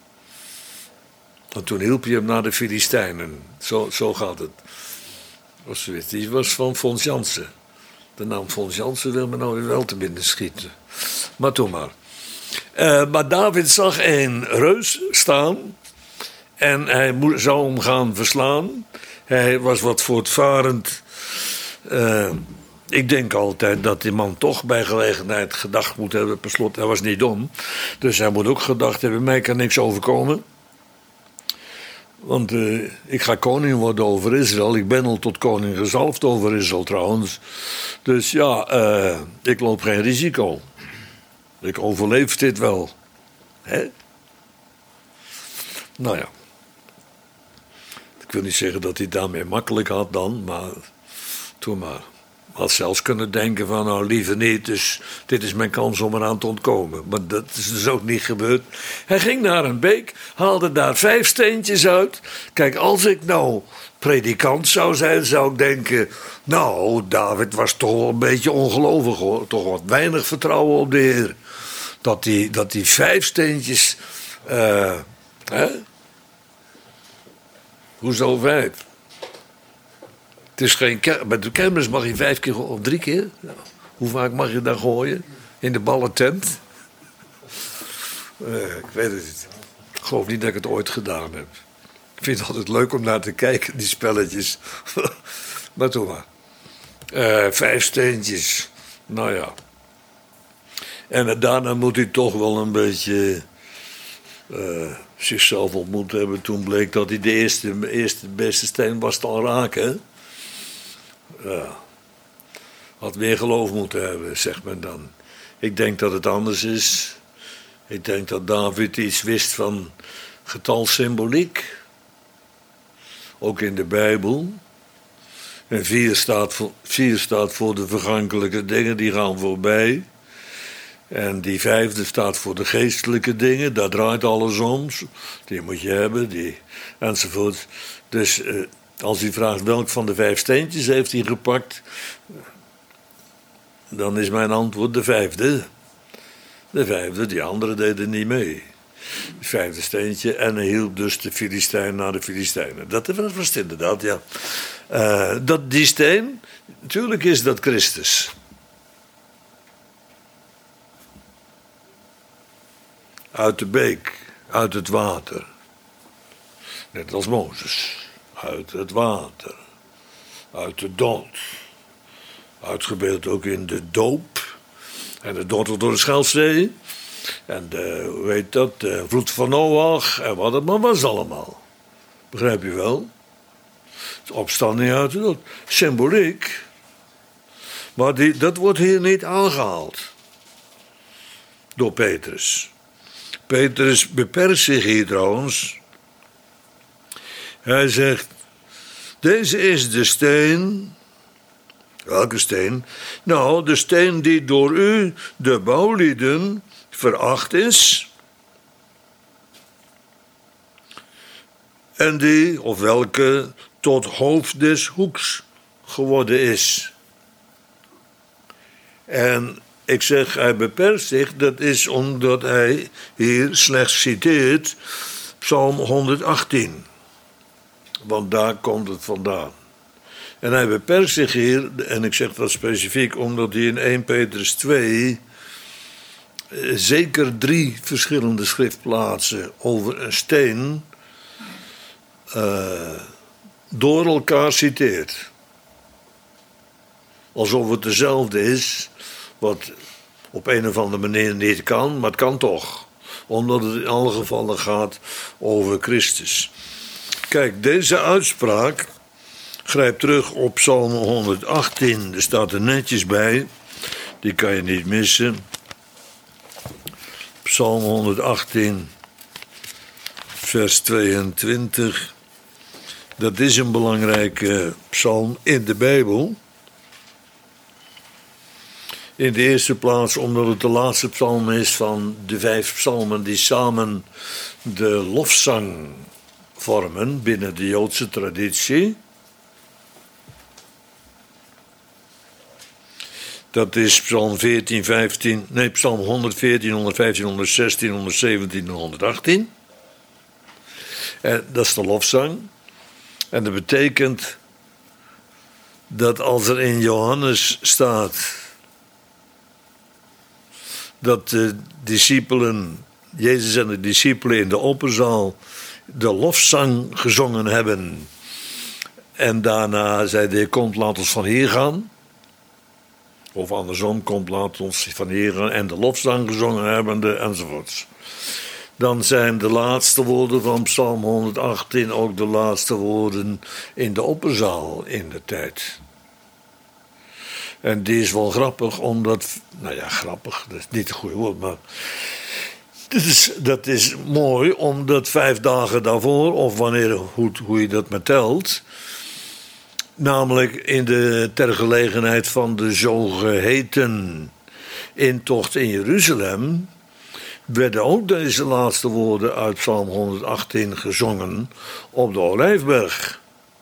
en toen hielp je hem naar de Filistijnen. Zo gaat het. Die was van Fons Jansen. De naam Fons Jansen wil me nou weer wel te binnen schieten. Maar toen maar. Maar David zag een reus staan. En hij zou hem gaan verslaan. Hij was wat voortvarend. Ik denk altijd dat die man toch bij gelegenheid gedacht moet hebben. Per slot, hij was niet dom. Dus hij moet ook gedacht hebben, mij kan niks overkomen. Want ik ga koning worden over Israël. Ik ben al tot koning gezalfd over Israël trouwens. Dus ja, ik loop geen risico. Ik overleef dit wel. Hè? Nou ja. Ik wil niet zeggen dat hij het daarmee makkelijk had dan, maar toen maar. Had zelfs kunnen denken van, nou liever niet, dus dit is mijn kans om eraan te ontkomen. Maar dat is dus ook niet gebeurd. Hij ging naar een beek, haalde daar 5 steentjes uit. Kijk, als ik nou predikant zou zijn, zou ik denken, nou, David was toch wel een beetje ongelovig hoor. Toch wat weinig vertrouwen op de Heer. Dat die 5 steentjes, hè? Hoezo 5? Het is geen bij de kermis mag je 5 keer of 3 keer. Ja. Hoe vaak mag je daar gooien? In de ballentent? Ik weet het niet. Ik geloof niet dat ik het ooit gedaan heb. Ik vind het altijd leuk om naar te kijken, die spelletjes. Maar doe maar. 5 steentjes. Nou ja. En daarna moet hij toch wel een beetje zichzelf ontmoet hebben. Toen bleek dat hij de eerste beste steen was te raken. Ja. Had meer geloof moeten hebben, zegt men dan. Ik denk dat het anders is. Ik denk dat David iets wist van getalsymboliek. Ook in de Bijbel. En 4 staat voor de vergankelijke dingen, die gaan voorbij. En die 5e staat voor de geestelijke dingen, daar draait alles om. Die moet je hebben, enzovoort. Dus als u vraagt welk van de 5 steentjes heeft hij gepakt, dan is mijn antwoord de 5e. De 5e, die anderen deden niet mee. Het 5e steentje, en hij hielp dus de Filistijn naar de Filistijnen. Dat was het inderdaad, ja. Die steen, natuurlijk is dat Christus. Uit de beek, uit het water. Net als Mozes. Uit het water. Uit de dood. Uitgebeeld ook in de doop. En de dortel door de Scheldzee. En hoe heet dat? De vloed van Noach. En wat het maar was allemaal. Begrijp je wel? De opstanding uit de dood. Symboliek. Maar dat wordt hier niet aangehaald. Door Petrus. Petrus beperkt zich hier trouwens. Hij zegt: deze is de steen. Welke steen? Nou, de steen die door u, de bouwlieden, veracht is. En die, of welke, tot hoofd des hoeks geworden is. En ik zeg, hij beperkt zich, dat is omdat hij hier slechts citeert Psalm 118. Want daar komt het vandaan. En hij beperkt zich hier, en ik zeg dat specifiek omdat hij in 1 Petrus 2 zeker 3 verschillende schriftplaatsen over een steen door elkaar citeert. Alsof het dezelfde is, wat op een of andere manier niet kan, maar het kan toch. Omdat het in alle gevallen gaat over Christus. Kijk, deze uitspraak grijpt terug op Psalm 118. Er staat er netjes bij. Die kan je niet missen. Psalm 118, vers 22. Dat is een belangrijke psalm in de Bijbel. In de eerste plaats omdat het de laatste psalm is van de 5 psalmen die samen de lofzang vormen binnen de Joodse traditie. Dat is Psalm 114, 115, 116, 117 en 118. En dat is de lofzang. En dat betekent dat als er in Johannes staat dat de discipelen, Jezus en de discipelen in de opperzaal de lofzang gezongen hebben. En daarna zei hij: komt, laat ons van hier gaan. Of andersom, komt, laat ons van hier gaan. En de lofzang gezongen hebbende, enzovoorts. Dan zijn de laatste woorden van Psalm 118 ook de laatste woorden in de opperzaal in de tijd. En die is wel grappig, omdat, nou ja, grappig, dat is niet het goede woord, maar dat is mooi, omdat 5 dagen daarvoor, of wanneer, hoe je dat maar telt, namelijk ter gelegenheid van de zogeheten intocht in Jeruzalem, werden ook deze laatste woorden uit Psalm 118 gezongen op de Olijfberg.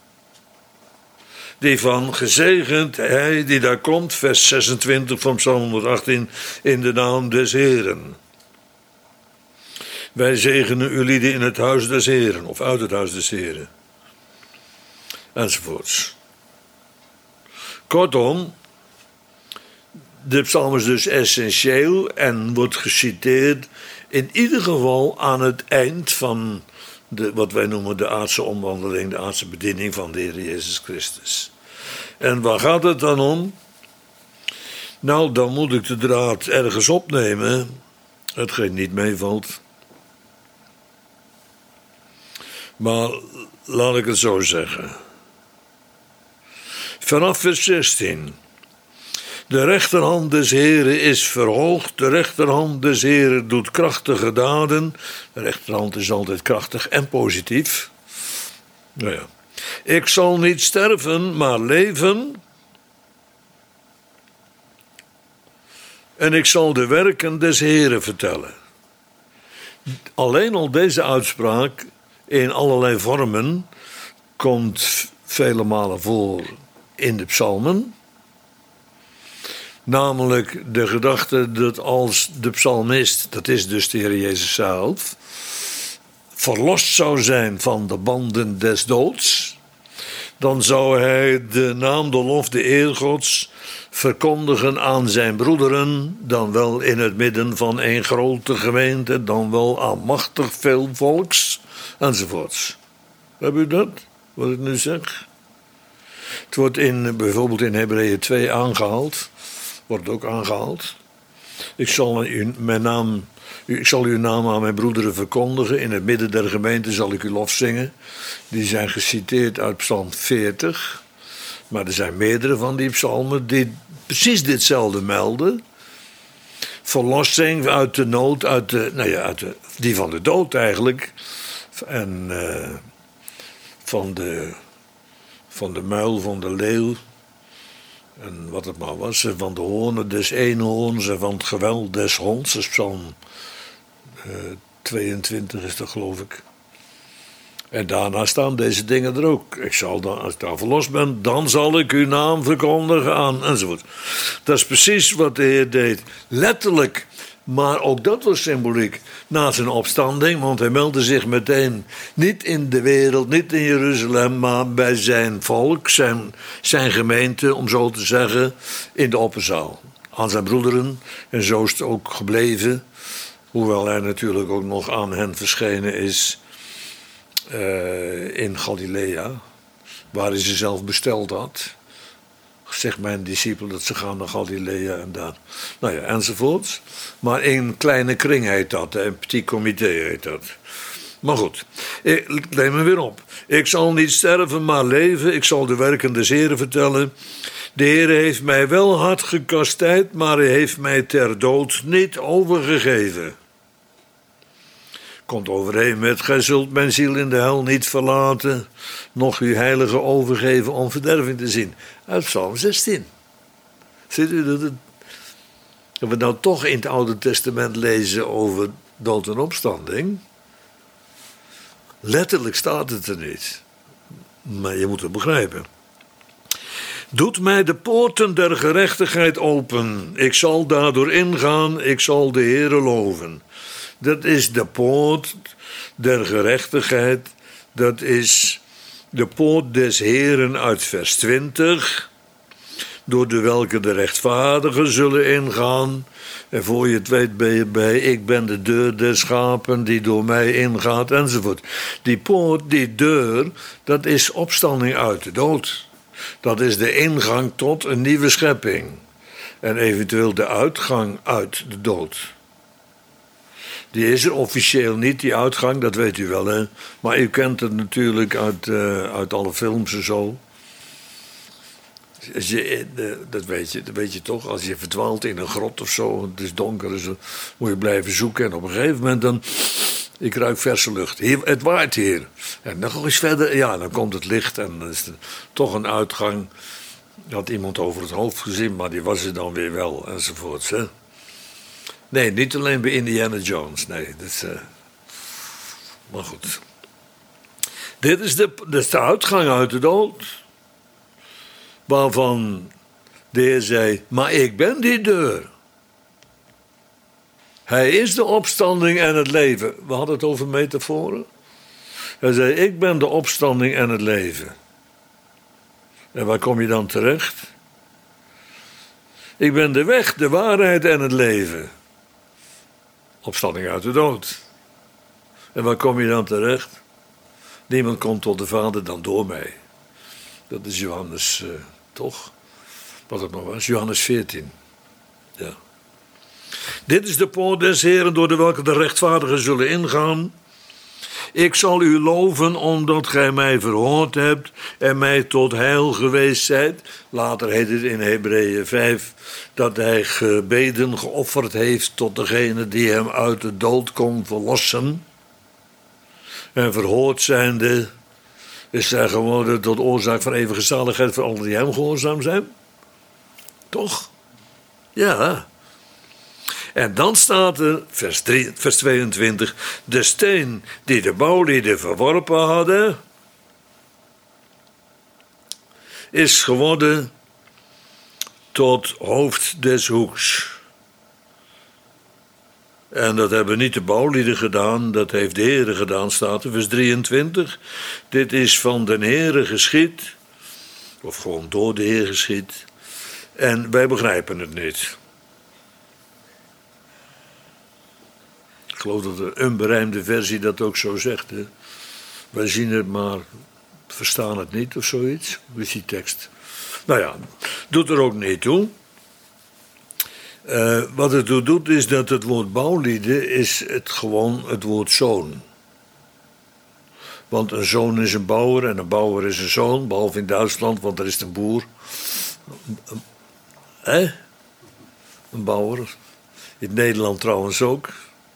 Die van gezegend hij die daar komt, vers 26 van Psalm 118, in de naam des Heren. Wij zegenen jullie in het huis des Heren, of uit het huis des Heren. Enzovoorts. Kortom, de psalm is dus essentieel en wordt geciteerd in ieder geval aan het eind van wat wij noemen de aardse omwandeling, de aardse bediening van de Heer Jezus Christus. En waar gaat het dan om? Nou, dan moet ik de draad ergens opnemen, hetgeen niet meevalt. Maar laat ik het zo zeggen. Vanaf vers 16. De rechterhand des Heren is verhoogd, de rechterhand des Heren doet krachtige daden. De rechterhand is altijd krachtig en positief. Nou ja. Ik zal niet sterven, maar leven. En ik zal de werken des Heren vertellen. Alleen al deze uitspraak in allerlei vormen komt vele malen voor in de psalmen. Namelijk de gedachte dat als de psalmist, dat is dus de Heer Jezus zelf, verlost zou zijn van de banden des doods, dan zou hij de naam, de lof, de eer Gods verkondigen aan zijn broederen, dan wel in het midden van een grote gemeente, dan wel aan machtig veel volks, enzovoorts. Heb u dat, wat ik nu zeg? Het wordt bijvoorbeeld in Hebreeën 2 aangehaald, wordt ook aangehaald. Ik zal uw naam aan mijn broederen verkondigen. In het midden der gemeente zal ik uw lof zingen. Die zijn geciteerd uit Psalm 40. Maar er zijn meerdere van die psalmen die precies ditzelfde melden. Verlossing uit de nood, die van de dood eigenlijk. En van de muil van de leeuw. En wat het maar was. Van de hoornen des eenhoorns en van het geweld des honds. Dat is Psalm 22 is dat, geloof ik. En daarna staan deze dingen er ook. Als ik daar verlost ben, dan zal ik uw naam verkondigen aan, enzovoort. Dat is precies wat de Heer deed. Letterlijk, maar ook dat was symboliek. Na zijn opstanding, want hij meldde zich meteen niet in de wereld, niet in Jeruzalem, maar bij zijn volk, zijn gemeente, om zo te zeggen, in de opperzaal. Aan zijn broederen, en zo is het ook gebleven. Hoewel hij natuurlijk ook nog aan hen verschenen is in Galilea, waar hij ze zelf besteld had. Zegt mijn discipel dat ze gaan naar Galilea en daar. Nou ja, enzovoorts. Maar in kleine kring heet dat, een petit comité heet dat. Maar goed, neem me weer op. Ik zal niet sterven, maar leven. Ik zal de werken des Heren vertellen. De Heer heeft mij wel hard gekastijd, maar hij heeft mij ter dood niet overgegeven. Komt overeen met, gij zult mijn ziel in de hel niet verlaten, noch uw heilige overgeven om verderving te zien. Uit Psalm 16. Ziet u dat we nou toch in het Oude Testament lezen over dood en opstanding? Letterlijk staat het er niet. Maar je moet het begrijpen. Doet mij de poorten der gerechtigheid open. Ik zal daardoor ingaan, ik zal de Heere loven. Dat is de poort der gerechtigheid. Dat is de poort des Heeren uit vers 20. Door de welke de rechtvaardigen zullen ingaan. En voor je het weet ben je bij, ik ben de deur der schapen die door mij ingaat, enzovoort. Die poort, die deur, dat is opstanding uit de dood. Dat is de ingang tot een nieuwe schepping. En eventueel de uitgang uit de dood. Die is er officieel niet, die uitgang, dat weet u wel, hè. Maar u kent het natuurlijk uit alle films en zo. Dat weet je toch, als je verdwaalt in een grot of zo, het is donker, dus dan moet je blijven zoeken. En op een gegeven moment dan, ik ruik verse lucht. Hier, het waait hier. En nog eens verder, ja, dan komt het licht en dan is er toch een uitgang. Had iemand over het hoofd gezien, maar die was er dan weer wel, enzovoorts, hè. Nee, niet alleen bij Indiana Jones, nee. Dat is, maar goed. Dit is de uitgang uit de dood. Waarvan de Heer zei, maar ik ben die deur. Hij is de opstanding en het leven. We hadden het over metaforen. Hij zei, ik ben de opstanding en het leven. En waar kom je dan terecht? Ik ben de weg, de waarheid en het leven. Opstanding uit de dood. En waar kom je dan terecht? Niemand komt tot de Vader dan door mij. Dat is Johannes, toch? Wat het nog was, Johannes 14. Ja. Dit is de poort des Heren door de welke de rechtvaardigen zullen ingaan. Ik zal u loven omdat gij mij verhoord hebt en mij tot heil geweest zijt. Later heet het in Hebreeën 5 dat hij gebeden, geofferd heeft tot degene die hem uit de dood kon verlossen. En verhoord zijnde is hij geworden tot oorzaak van eeuwige zaligheid voor allen die hem gehoorzaam zijn. Toch? Ja. En dan staat er, vers 22, de steen die de bouwlieden verworpen hadden, is geworden tot hoofd des hoeks. En dat hebben niet de bouwlieden gedaan, dat heeft de Heere gedaan, staat er, vers 23. Dit is van den Heere geschied, of gewoon door de Heer geschied, en wij begrijpen het niet. Ik geloof dat er een berijmde versie dat ook zo zegt. Hè? Wij zien het, maar verstaan het niet of zoiets. Hoe is die tekst? Nou ja, doet er ook niet toe. Wat het toe doet is dat het woord bouwlieden is gewoon het woord zoon. Want een zoon is een bouwer en een bouwer is een zoon. Behalve in Duitsland, want daar is het een boer. Een bouwer. In Nederland trouwens ook.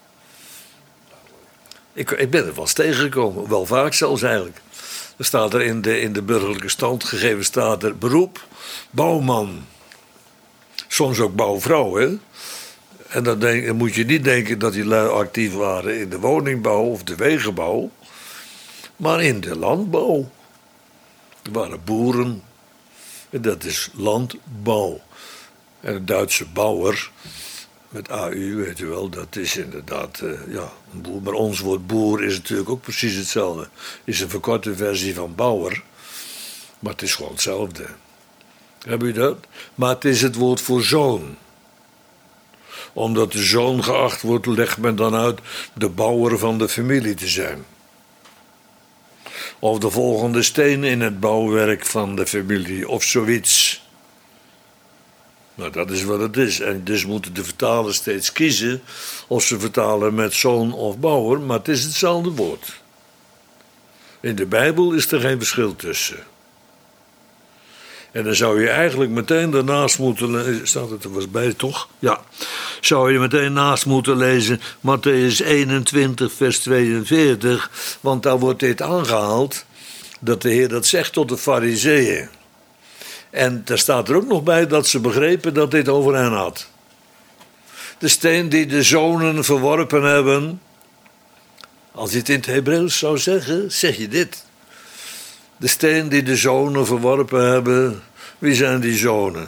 Ik ben er wel eens tegengekomen. Wel vaak zelfs eigenlijk. Er staat er in de burgerlijke stand gegeven staat er beroep bouwman. Soms ook bouwvrouw, hè. En dan moet je niet denken dat die lui actief waren in de woningbouw of de wegenbouw. Maar in de landbouw. Er waren boeren. En dat is landbouw. En een Duitse bouwer, met AU, weet je wel, dat is inderdaad, een boer. Maar ons woord boer is natuurlijk ook precies hetzelfde. Is een verkorte versie van bouwer. Maar het is gewoon hetzelfde. Heb je dat? Maar het is het woord voor zoon. Omdat de zoon geacht wordt, legt men dan uit de bouwer van de familie te zijn. Of de volgende steen in het bouwwerk van de familie, of zoiets. Nou, dat is wat het is. En dus moeten de vertalers steeds kiezen of ze vertalen met zoon of bouwer, maar het is hetzelfde woord. In de Bijbel is er geen verschil tussen. En dan zou je eigenlijk meteen daarnaast moeten lezen. Staat het er was bij, toch? Ja. Zou je meteen naast moeten lezen Mattheüs 21, vers 42. Want daar wordt dit aangehaald. Dat de Heer dat zegt tot de Farizeeën. En daar staat er ook nog bij dat ze begrepen dat dit over hen had. De steen die de zonen verworpen hebben. Als je het in het Hebreeuws zou zeggen, zeg je dit. De steen die de zonen verworpen hebben. Wie zijn die zonen?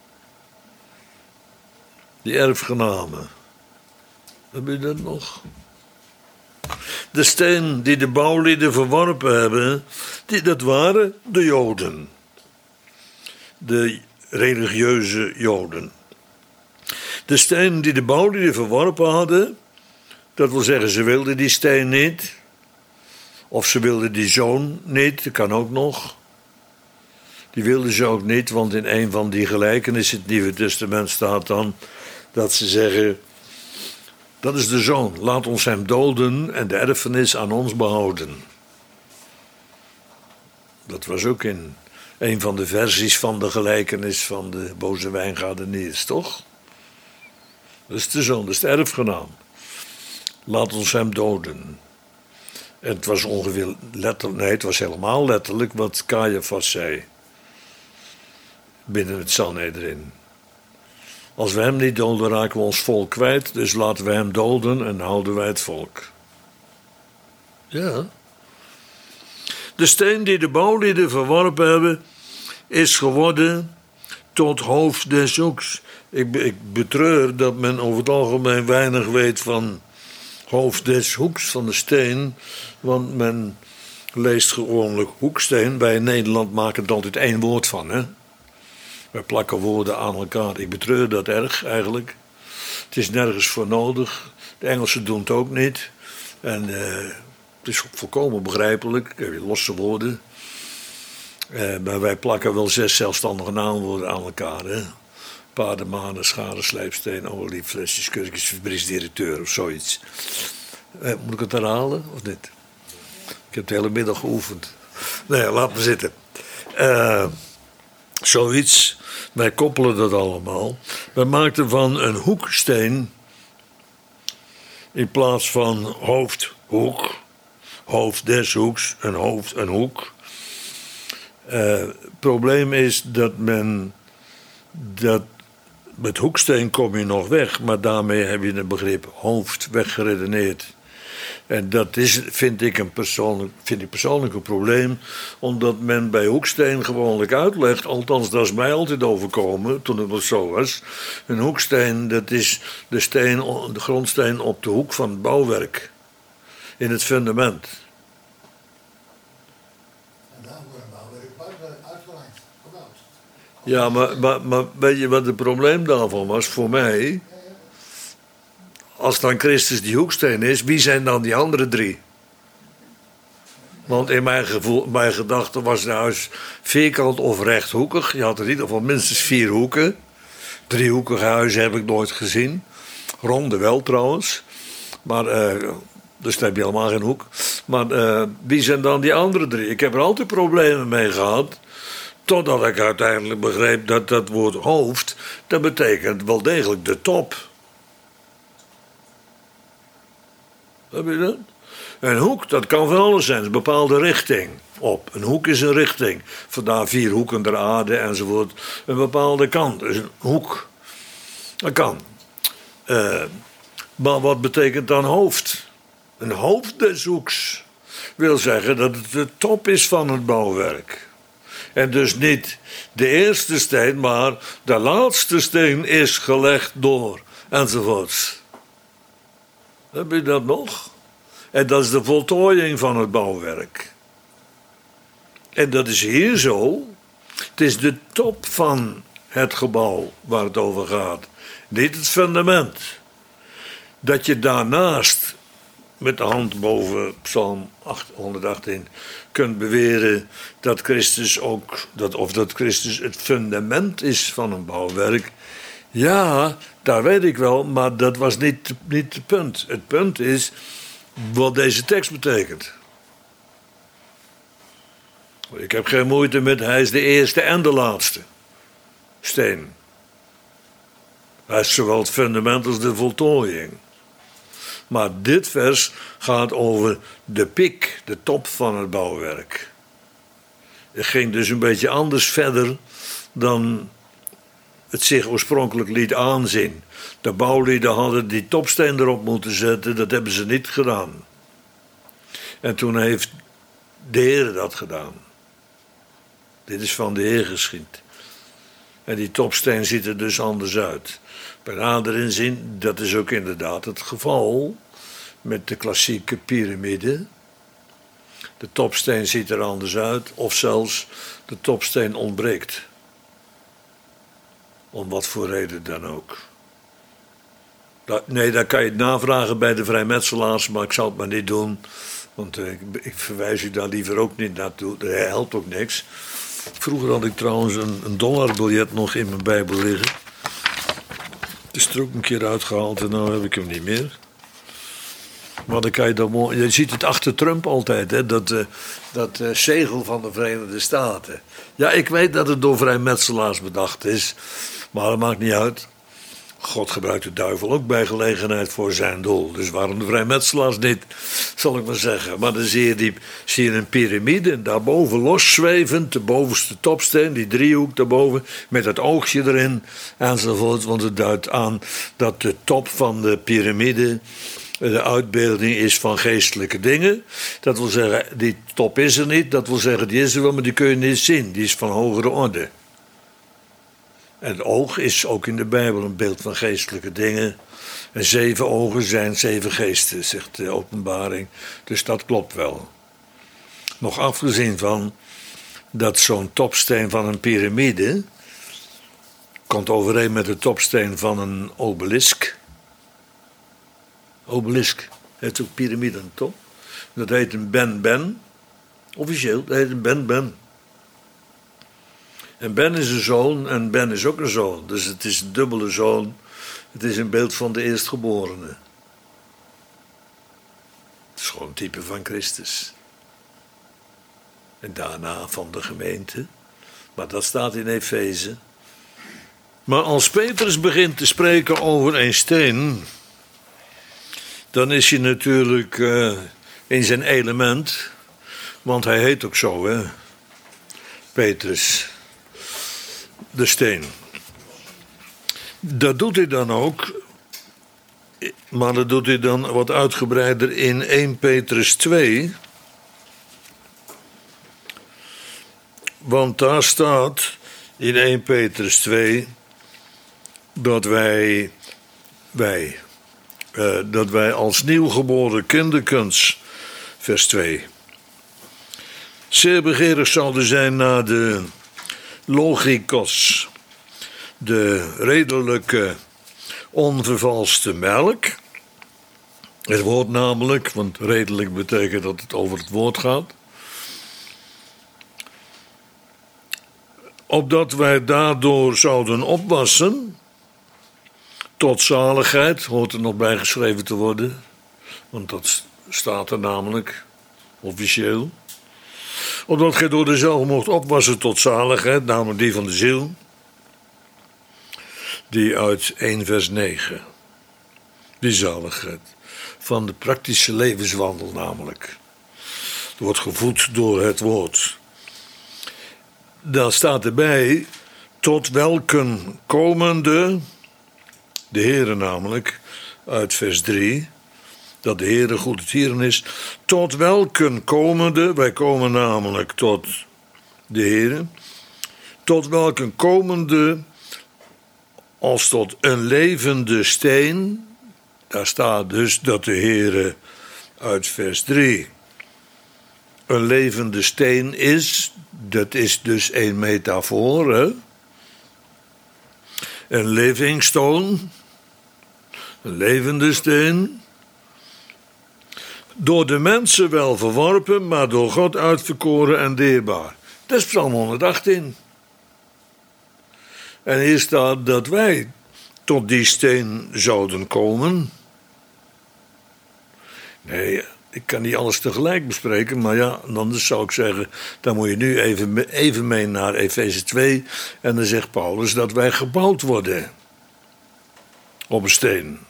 Die erfgenamen. Heb je dat nog? De steen die de bouwlieden verworpen hebben, dat waren de Joden. De religieuze Joden. De steen die de bouwlieden verworpen hadden, dat wil zeggen, ze wilden die steen niet. Of ze wilden die zoon niet, dat kan ook nog. Die wilden ze ook niet, want in een van die gelijkenissen in het Nieuwe Testament staat dan dat ze zeggen, dat is de zoon, laat ons hem doden en de erfenis aan ons behouden. Dat was ook in een van de versies van de gelijkenis van de boze wijngaardeniers, toch? Dat is de zoon, dat is de erfgenaam. Laat ons hem doden. En het was ongeveer letterlijk, nee, het was helemaal letterlijk wat Caiaphas zei. Binnen het Sanhedrin. Als we hem niet doden, raken we ons volk kwijt. Dus laten we hem doden en houden wij het volk. Ja. De steen die de bouwlieden verworpen hebben, is geworden tot hoofd des hoeks. Ik betreur dat men over het algemeen weinig weet van hoofd des hoeks, van de steen. Want men leest gewoonlijk hoeksteen. Wij in Nederland maken er altijd één woord van, hè. Wij plakken woorden aan elkaar. Ik betreur dat erg, eigenlijk. Het is nergens voor nodig. De Engelsen doen het ook niet. En het is volkomen begrijpelijk. Losse woorden. Maar wij plakken wel 6 zelfstandige naamwoorden aan elkaar, hè. Paardenmanen, schade, slijpsteen, olie, flesjes, kurkjes, fabrieksdirecteur of zoiets. Moet ik het herhalen of niet? Ik heb de hele middag geoefend. Nee, laat me zitten. Zoiets. Wij koppelen dat allemaal. Wij maakten van een hoeksteen in plaats van hoofd, hoek, hoofd des hoeks, een hoofd, een hoek. Het probleem is dat met hoeksteen kom je nog weg, maar daarmee heb je het begrip hoofd weggeredeneerd. En dat vind ik persoonlijk een probleem, omdat men bij hoeksteen gewoonlijk uitlegt, althans dat is mij altijd overkomen toen het nog zo was. Een hoeksteen, dat is de grondsteen op de hoek van het bouwwerk, in het fundament. En daar wordt een bouwwerk uitgelijnd, gebouwd. Ja, maar weet je wat het probleem daarvan was voor mij? Als dan Christus die hoeksteen is, wie zijn dan die andere 3? Want in mijn gedachten was het huis vierkant of rechthoekig. Je had in ieder geval minstens 4 hoeken. Driehoekige huizen heb ik nooit gezien. Ronde wel trouwens. Maar, dus daar heb je helemaal geen hoek. Maar wie zijn dan die andere drie? Ik heb er altijd problemen mee gehad. Totdat ik uiteindelijk begreep dat dat woord hoofd, dat betekent wel degelijk de top. Heb je dat? Een hoek, dat kan van alles zijn. Een bepaalde richting op. Een hoek is een richting. Vandaar 4 hoeken der aarde enzovoort. Een bepaalde kant is een hoek. Dat kan. Maar wat betekent dan hoofd? Een hoofd des hoeks wil zeggen dat het de top is van het bouwwerk. En dus niet de eerste steen, maar de laatste steen is gelegd door. Enzovoorts. Heb je dat nog? En dat is de voltooiing van het bouwwerk. En dat is hier zo. Het is de top van het gebouw waar het over gaat. Niet het fundament. Dat je daarnaast met de hand boven Psalm 118 kunt beweren dat Christus ook, dat Christus het fundament is van een bouwwerk. Ja, dat weet ik wel, maar dat was niet het punt. Het punt is wat deze tekst betekent. Ik heb geen moeite met, hij is de eerste en de laatste steen. Hij is zowel het fundament als de voltooiing. Maar dit vers gaat over de piek, de top van het bouwwerk. Het ging dus een beetje anders verder dan het zich oorspronkelijk liet aanzien. De bouwlieden hadden die topsteen erop moeten zetten, dat hebben ze niet gedaan. En toen heeft de Heer dat gedaan. Dit is van de Heer geschied. En die topsteen ziet er dus anders uit. Bij nader inzien, dat is ook inderdaad het geval met de klassieke piramide. De topsteen ziet er anders uit, of zelfs de topsteen ontbreekt. Om wat voor reden dan ook. Nee, daar kan je het navragen bij de vrijmetselaars, maar ik zal het maar niet doen. Want ik verwijs u daar liever ook niet naartoe, dat helpt ook niks. Vroeger had ik trouwens een $biljet nog in mijn Bijbel liggen. Het is er ook een keer uitgehaald en nu heb ik hem niet meer. Maar dan kan je dan mooi. Je ziet het achter Trump altijd, hè, dat zegel van de Verenigde Staten. Ja, ik weet dat het door vrijmetselaars bedacht is, maar dat maakt niet uit. God gebruikt de duivel ook bij gelegenheid voor zijn doel. Dus waarom de vrijmetselaars niet, zal ik maar zeggen. Maar dan zie je een piramide en daarboven loszwevend, de bovenste topsteen, die driehoek daarboven, met het oogje erin enzovoort. Want het duidt aan dat de top van de piramide de uitbeelding is van geestelijke dingen. Dat wil zeggen, die top is er niet. Dat wil zeggen, die is er wel, maar die kun je niet zien. Die is van hogere orde. En het oog is ook in de Bijbel een beeld van geestelijke dingen. En 7 ogen zijn 7 geesten, zegt de Openbaring. Dus dat klopt wel. Nog afgezien van dat zo'n topsteen van een piramide komt overeen met de topsteen van een obelisk. Obelisk heeft ook piramide aan de top. Dat heet een Ben-Ben. Officieel, dat heet een Ben-Ben. En Ben is een zoon en Ben is ook een zoon. Dus het is een dubbele zoon. Het is een beeld van de eerstgeborene. Het is gewoon een type van Christus. En daarna van de gemeente. Maar dat staat in Efeze. Maar als Petrus begint te spreken over een steen, dan is hij natuurlijk in zijn element. Want hij heet ook zo, hè. Petrus. De steen. Dat doet hij dan ook, maar dat doet hij dan wat uitgebreider in 1 Petrus 2. Want daar staat in 1 Petrus 2 dat wij als nieuwgeboren kinderkens, vers 2, zeer begeerig zouden zijn naar de logikos, de redelijke, onvervalste melk. Het woord namelijk, want redelijk betekent dat het over het woord gaat. Opdat wij daardoor zouden opwassen tot zaligheid hoort er nog bij geschreven te worden. Want dat staat er namelijk, officieel. Omdat gij door dezelfde mocht opwassen tot zaligheid, namelijk die van de ziel. Die uit 1 vers 9. Die zaligheid. Van de praktische levenswandel namelijk. Wordt gevoed door het woord. Dan staat erbij, tot welke komende, de Heere namelijk, uit vers 3, dat de Heere goed het hieren is, tot welke komende, wij komen namelijk tot de Heere, tot welke komende, als tot een levende steen, daar staat dus dat de Heere uit vers 3 een levende steen is, dat is dus een metafoor, hè? Een living stone, een levende steen, door de mensen wel verworpen, maar door God uitverkoren en dierbaar. Dat is Psalm 118. En hier staat dat wij tot die steen zouden komen. Nee, ik kan niet alles tegelijk bespreken, maar ja, dan zou ik zeggen, dan moet je nu even mee naar Efeze 2. En dan zegt Paulus dat wij gebouwd worden op een steen.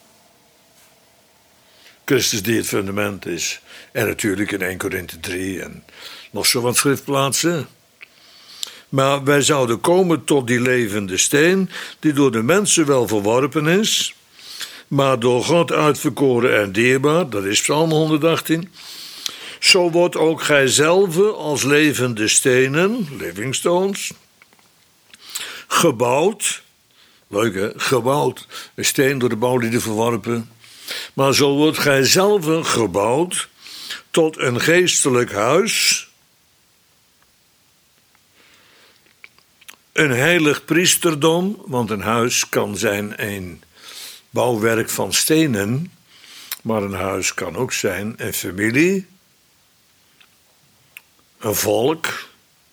Christus die het fundament is. En natuurlijk in 1 Korinthe 3 en nog zo wat schriftplaatsen. Maar wij zouden komen tot die levende steen, die door de mensen wel verworpen is, maar door God uitverkoren en dierbaar, dat is Psalm 118. Zo wordt ook gijzelve als levende stenen, living stones, gebouwd. Leuk hè, gebouwd. Een steen door de bouwlieden verworpen. Maar zo wordt gijzelve gebouwd tot een geestelijk huis, een heilig priesterdom, want een huis kan zijn een bouwwerk van stenen, maar een huis kan ook zijn een familie, een volk.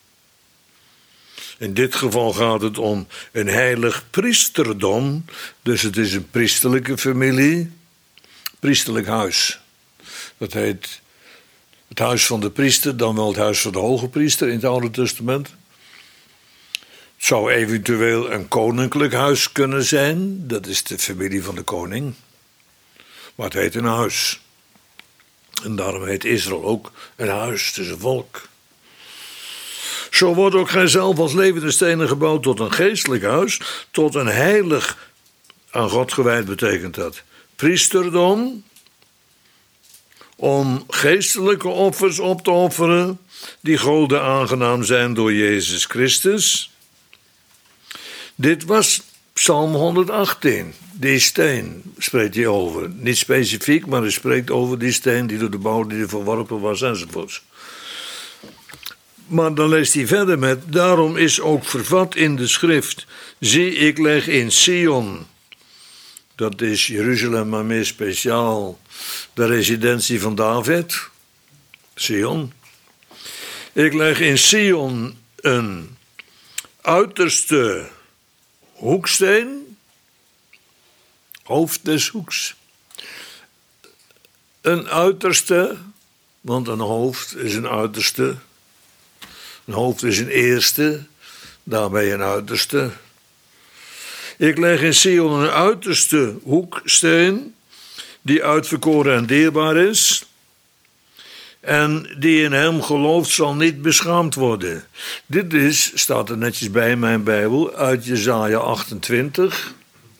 In dit geval gaat het om een heilig priesterdom, dus het is een priesterlijke familie, priesterlijk huis. Dat heet het huis van de priester, dan wel het huis van de hoge priester in het Oude Testament. Het zou eventueel een koninklijk huis kunnen zijn. Dat is de familie van de koning. Maar het heet een huis. En daarom heet Israël ook een huis. Het is een volk. Zo wordt ook gijzelf als levende stenen gebouwd tot een geestelijk huis. Tot een heilig, aan God gewijd betekent dat, priesterdom. Om geestelijke offers op te offeren. Die Gode aangenaam zijn door Jezus Christus. Dit was Psalm 118. Die steen spreekt hij over. Niet specifiek, maar hij spreekt over die steen die door de bouwlieden verworpen was enzovoorts. Maar dan leest hij verder met, daarom is ook vervat in de schrift, zie ik leg in Sion, dat is Jeruzalem, maar meer speciaal de residentie van David, Sion. Ik leg in Sion een uiterste hoeksteen, hoofd des hoeks. Een uiterste, want een hoofd is een uiterste. Een hoofd is een eerste, daarbij een uiterste. Ik leg in Sion een uiterste hoeksteen, die uitverkoren en dierbaar is. En die in hem gelooft zal niet beschaamd worden. Dit is, staat er netjes bij in mijn Bijbel, uit Jesaja 28.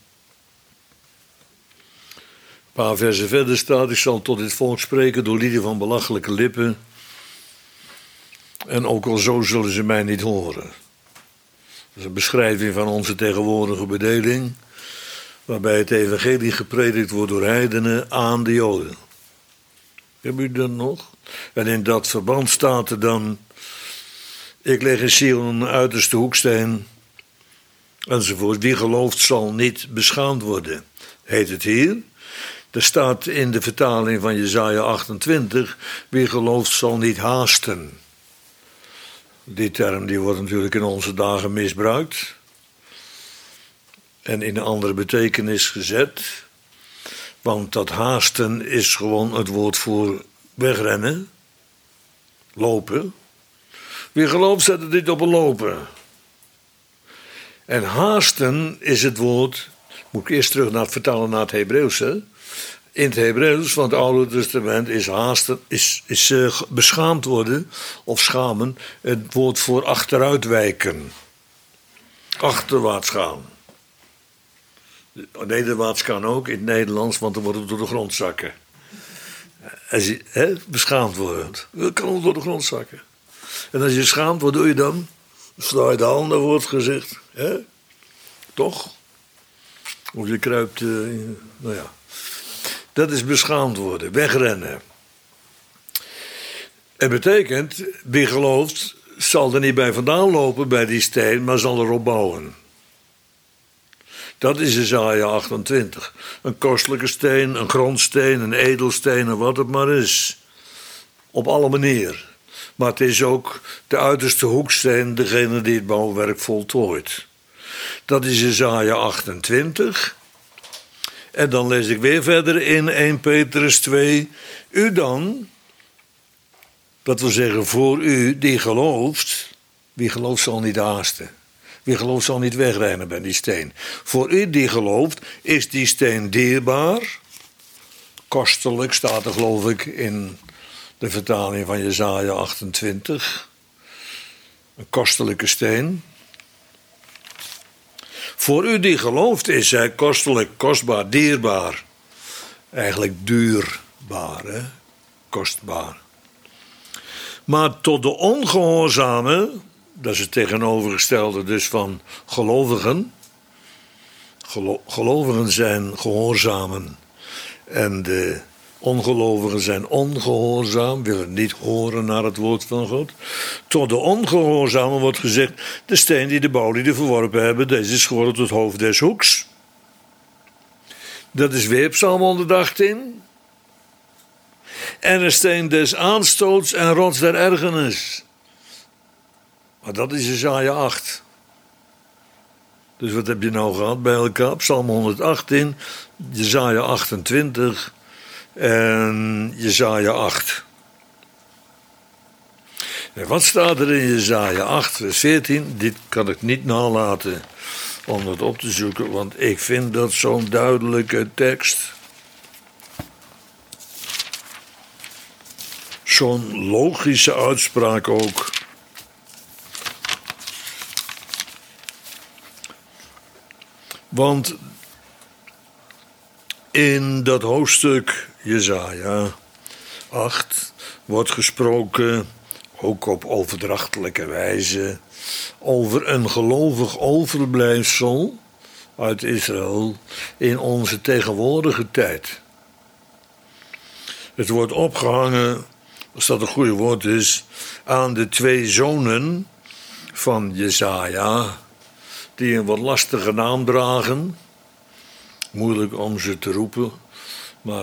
Een paar versen verder staat, ik zal tot dit volk spreken door lieden van belachelijke lippen. En ook al zo zullen ze mij niet horen. Dat is een beschrijving van onze tegenwoordige bedeling, waarbij het evangelie gepredikt wordt door heidenen aan de Joden. Hebben u dat nog? En in dat verband staat er dan, ik leg in Sion een uiterste hoeksteen, enzovoort. Wie gelooft zal niet beschaamd worden, heet het hier. Er staat in de vertaling van Jesaja 28, wie gelooft zal niet haasten. Die term die wordt natuurlijk in onze dagen misbruikt. en in een andere betekenis gezet. Want dat haasten is gewoon het woord voor wegrennen, lopen. Wie gelooft zet het niet op een lopen. En haasten is het woord, moet ik eerst terug naar het vertalen naar het Hebreeuws. Hè? In het Hebreeuws van het Oude Testament is haasten, is beschaamd worden of schamen het woord voor achteruitwijken. Achterwaarts gaan. Nederwaarts kan ook in het Nederlands, want dan wordt het door de grond zakken. Als je beschaamd wordt, dan kan het door de grond zakken. En als je schaamt, wat doe je dan? Dan sla je de handen voor het gezicht. Hè? Toch? Of je kruipt, nou ja. Dat is beschaamd worden, wegrennen. Het betekent, wie gelooft, zal er niet bij vandaan lopen bij die steen, maar zal erop bouwen. Dat is Jesaja 28. Een kostelijke steen, een grondsteen, een edelsteen en wat het maar is. Op alle manieren. Maar het is ook de uiterste hoeksteen, degene die het bouwwerk voltooit. Dat is Jesaja 28. En dan lees ik weer verder in 1 Petrus 2. U dan, dat wil zeggen voor u die gelooft, wie gelooft zal niet haasten. Wie gelooft zal niet wegrennen bij die steen. Voor u die gelooft is die steen dierbaar. Kostelijk staat er geloof ik in de vertaling van Jesaja 28. Een kostelijke steen. Voor u die gelooft is hij kostelijk, kostbaar, dierbaar. Eigenlijk duurbaar, hè? Kostbaar. Maar tot de ongehoorzame, dat is het tegenovergestelde dus van gelovigen. Gelovigen zijn gehoorzamen. En de ongelovigen zijn ongehoorzaam, willen niet horen naar het woord van God. Tot de ongehoorzamen wordt gezegd, de steen die de bouwlieden verworpen hebben, deze is geworden tot hoofd des hoeks. Dat is weer Psalm 118. En een steen des aanstoots en rots der ergernis. Maar dat is Jesaja 8. Dus wat heb je nou gehad bij elkaar? Psalm 118, Jesaja 28 en Jesaja 8. En wat staat er in Jesaja 8, vers 14? Dit kan ik niet nalaten om dat op te zoeken, want ik vind dat zo'n duidelijke tekst. Zo'n logische uitspraak ook. Want in dat hoofdstuk Jesaja 8 wordt gesproken, ook op overdrachtelijke wijze, over een gelovig overblijfsel uit Israël in onze tegenwoordige tijd. Het wordt opgehangen, als dat een goede woord is, aan de 2 zonen van Jesaja, die een wat lastige naam dragen. Moeilijk om ze te roepen, maar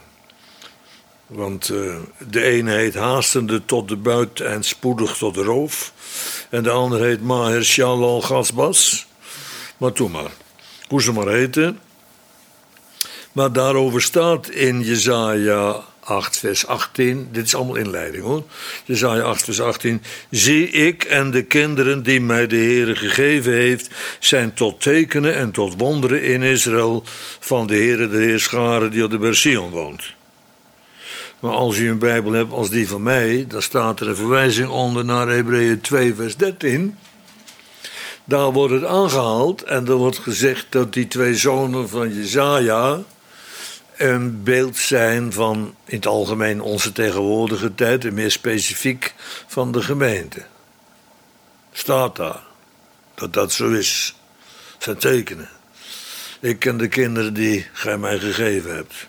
want de ene heet haastende tot de buit en spoedig tot de roof. En de andere heet Maher Shalal Gasbas. Maar toe maar, hoe ze maar heten. Maar daarover staat in Jesaja 8 vers 18, dit is allemaal inleiding hoor. Jesaja 8 vers 18. Zie ik en de kinderen die mij de Heere gegeven heeft, zijn tot tekenen en tot wonderen in Israël van de Heere de Heerscharen die op de berg Sion woont. Maar als u een Bijbel hebt als die van mij, dan staat er een verwijzing onder naar Hebreeën 2 vers 13. Daar wordt het aangehaald en er wordt gezegd dat die 2 zonen van Jesaja een beeld zijn van in het algemeen onze tegenwoordige tijd en meer specifiek van de gemeente. Staat daar dat dat zo is. Dat zijn tekenen. Ik ken de kinderen die gij mij gegeven hebt.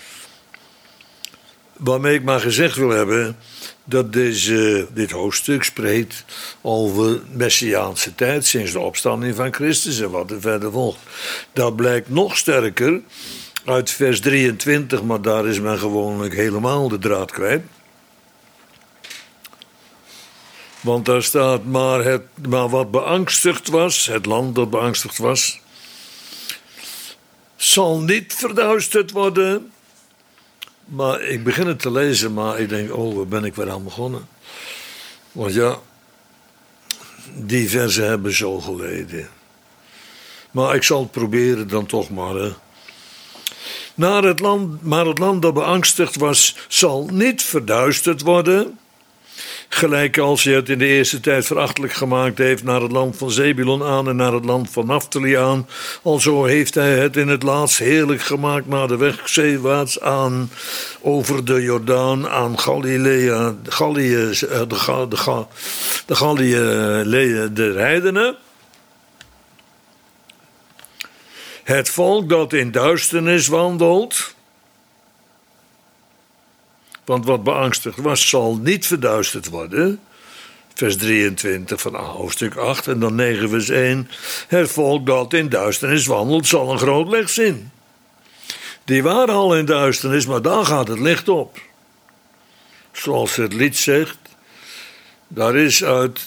Waarmee ik maar gezegd wil hebben dat dit hoofdstuk spreekt over messiaanse tijd sinds de opstanding van Christus en wat er verder volgt. Dat blijkt nog sterker uit vers 23, maar daar is men gewoonlijk helemaal de draad kwijt. Want daar staat maar wat beangstigd was, het land dat beangstigd was, zal niet verduisterd worden. Maar ik begin het te lezen, maar ik denk, oh, waar ben ik weer aan begonnen? Want ja, die verzen hebben zo geleden. Maar ik zal het proberen dan toch maar. Hè. Maar het land dat beangstigd was, zal niet verduisterd worden. Gelijk als hij het in de eerste tijd verachtelijk gemaakt heeft naar het land van Zebulon aan en naar het land van Naphtali aan. Alzo heeft hij het in het laatst heerlijk gemaakt naar de weg zeewaarts aan, over de Jordaan, aan Galilea, de Galileen der heidenen. Het volk dat in duisternis wandelt. Want wat beangstigd was, zal niet verduisterd worden. Vers 23 van hoofdstuk 8 en dan 9 vers 1. Het volk dat in duisternis wandelt, zal een groot licht zien. Die waren al in duisternis, maar daar gaat het licht op. Zoals het lied zegt, daar is uit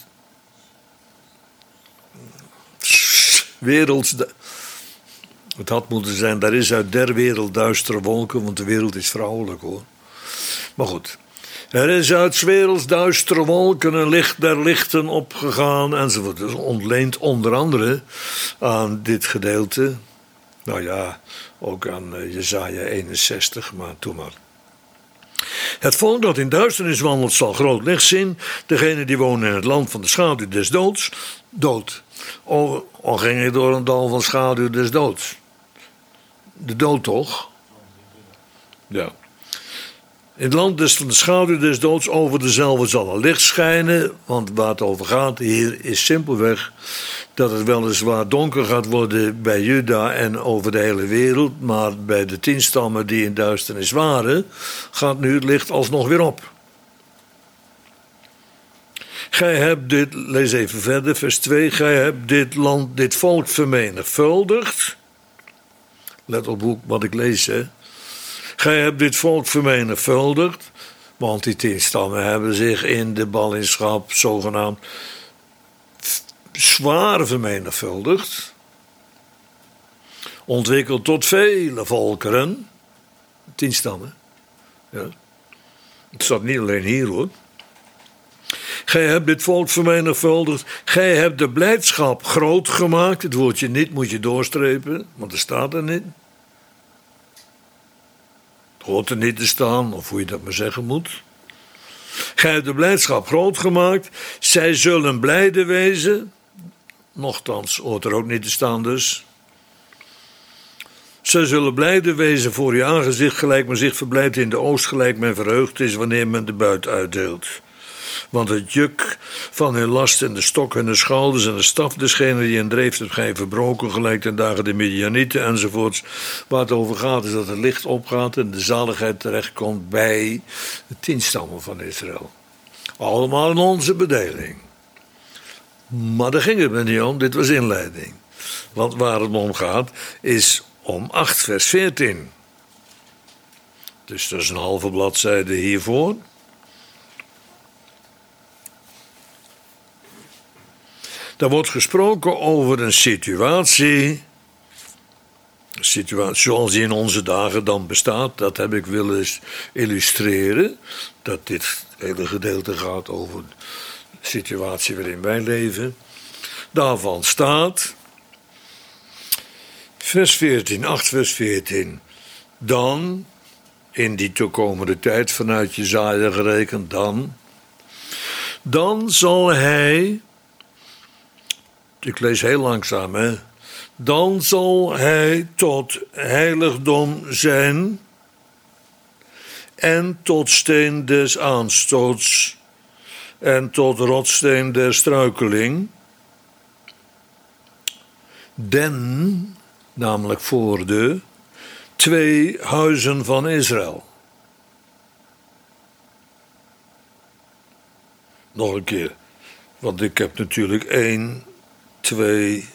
werelds... Het had moeten zijn, daar is uit der wereld duistere wolken, want de wereld is vrouwelijk hoor. Maar goed, er is uit 's werelds duistere wolken een licht der lichten opgegaan enzovoort. Dus ontleent onder andere aan dit gedeelte, nou ja, ook aan Jesaja 61, maar doe maar. Het volk dat in duisternis wandelt zal groot licht zien, degene die wonen in het land van de schaduw des doods, dood. Al ging je door een dal van schaduw des doods. De dood toch? Ja. In het land van de schaduw des doods over dezelfde zal een licht schijnen. Want waar het over gaat hier is simpelweg dat het weliswaar donker gaat worden bij Juda en over de hele wereld. Maar bij de 10 stammen die in duisternis waren, gaat nu het licht alsnog weer op. Gij hebt dit, lees even verder, vers 2. Gij hebt dit land, dit volk vermenigvuldigd. Let op wat ik lees, hè. Gij hebt dit volk vermenigvuldigd, want die 10 stammen hebben zich in de ballingschap zogenaamd zwaar vermenigvuldigd, ontwikkeld tot vele volkeren. 10 stammen. Ja. Het staat niet alleen hier hoor. Gij hebt dit volk vermenigvuldigd. Gij hebt de blijdschap groot gemaakt. Het woordje niet moet je doorstrepen, want er staat er niet. Het hoort er niet te staan, of hoe je dat maar zeggen moet. Gij hebt de blijdschap groot gemaakt. Zij zullen blijde wezen. Nochtans hoort er ook niet te staan dus. Zij zullen blijde wezen voor je aangezicht, gelijk men zich verblijdt in de oost, gelijk men verheugd is wanneer men de buit uitdeelt. Want het juk van hun last en de stok hun schouders en de staf desgene die hen dreef, hebt gij verbroken, gelijk ten dagen de Midianieten enzovoorts. Waar het over gaat is dat het licht opgaat en de zaligheid terechtkomt bij de 10 stammen van Israël. Allemaal in onze bedeling. Maar daar ging het me niet om, dit was inleiding. Want waar het om gaat is om 8 vers 14. Dus dat is een halve bladzijde hiervoor. Daar wordt gesproken over een situatie zoals die in onze dagen dan bestaat. Dat heb ik willen illustreren. Dat dit hele gedeelte gaat over de situatie waarin wij leven. Daarvan staat, vers 14, 8 vers 14. Dan, in die toekomende tijd vanuit Jesaja gerekend, dan zal hij... Ik lees heel langzaam, hè. Dan zal hij tot heiligdom zijn en tot steen des aanstoots en tot rotssteen der struikeling. Den, namelijk voor de 2 huizen van Israël. Nog een keer, want ik heb natuurlijk 1, 2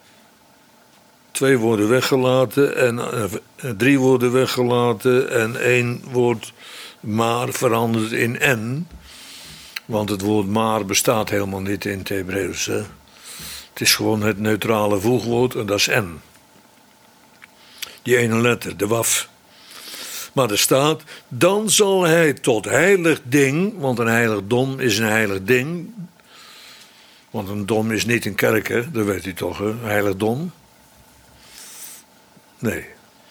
worden weggelaten en 3 worden weggelaten en 1 wordt maar veranderd in en. Want het woord maar bestaat helemaal niet in het Hebreeuws. Het is gewoon het neutrale voegwoord en dat is en. Die ene letter, de waf. Maar er staat, dan zal hij tot heilig ding, want een heiligdom is een heilig ding. Want een dom is niet een kerk, hè? Dat weet u toch, hè? Heiligdom. Nee.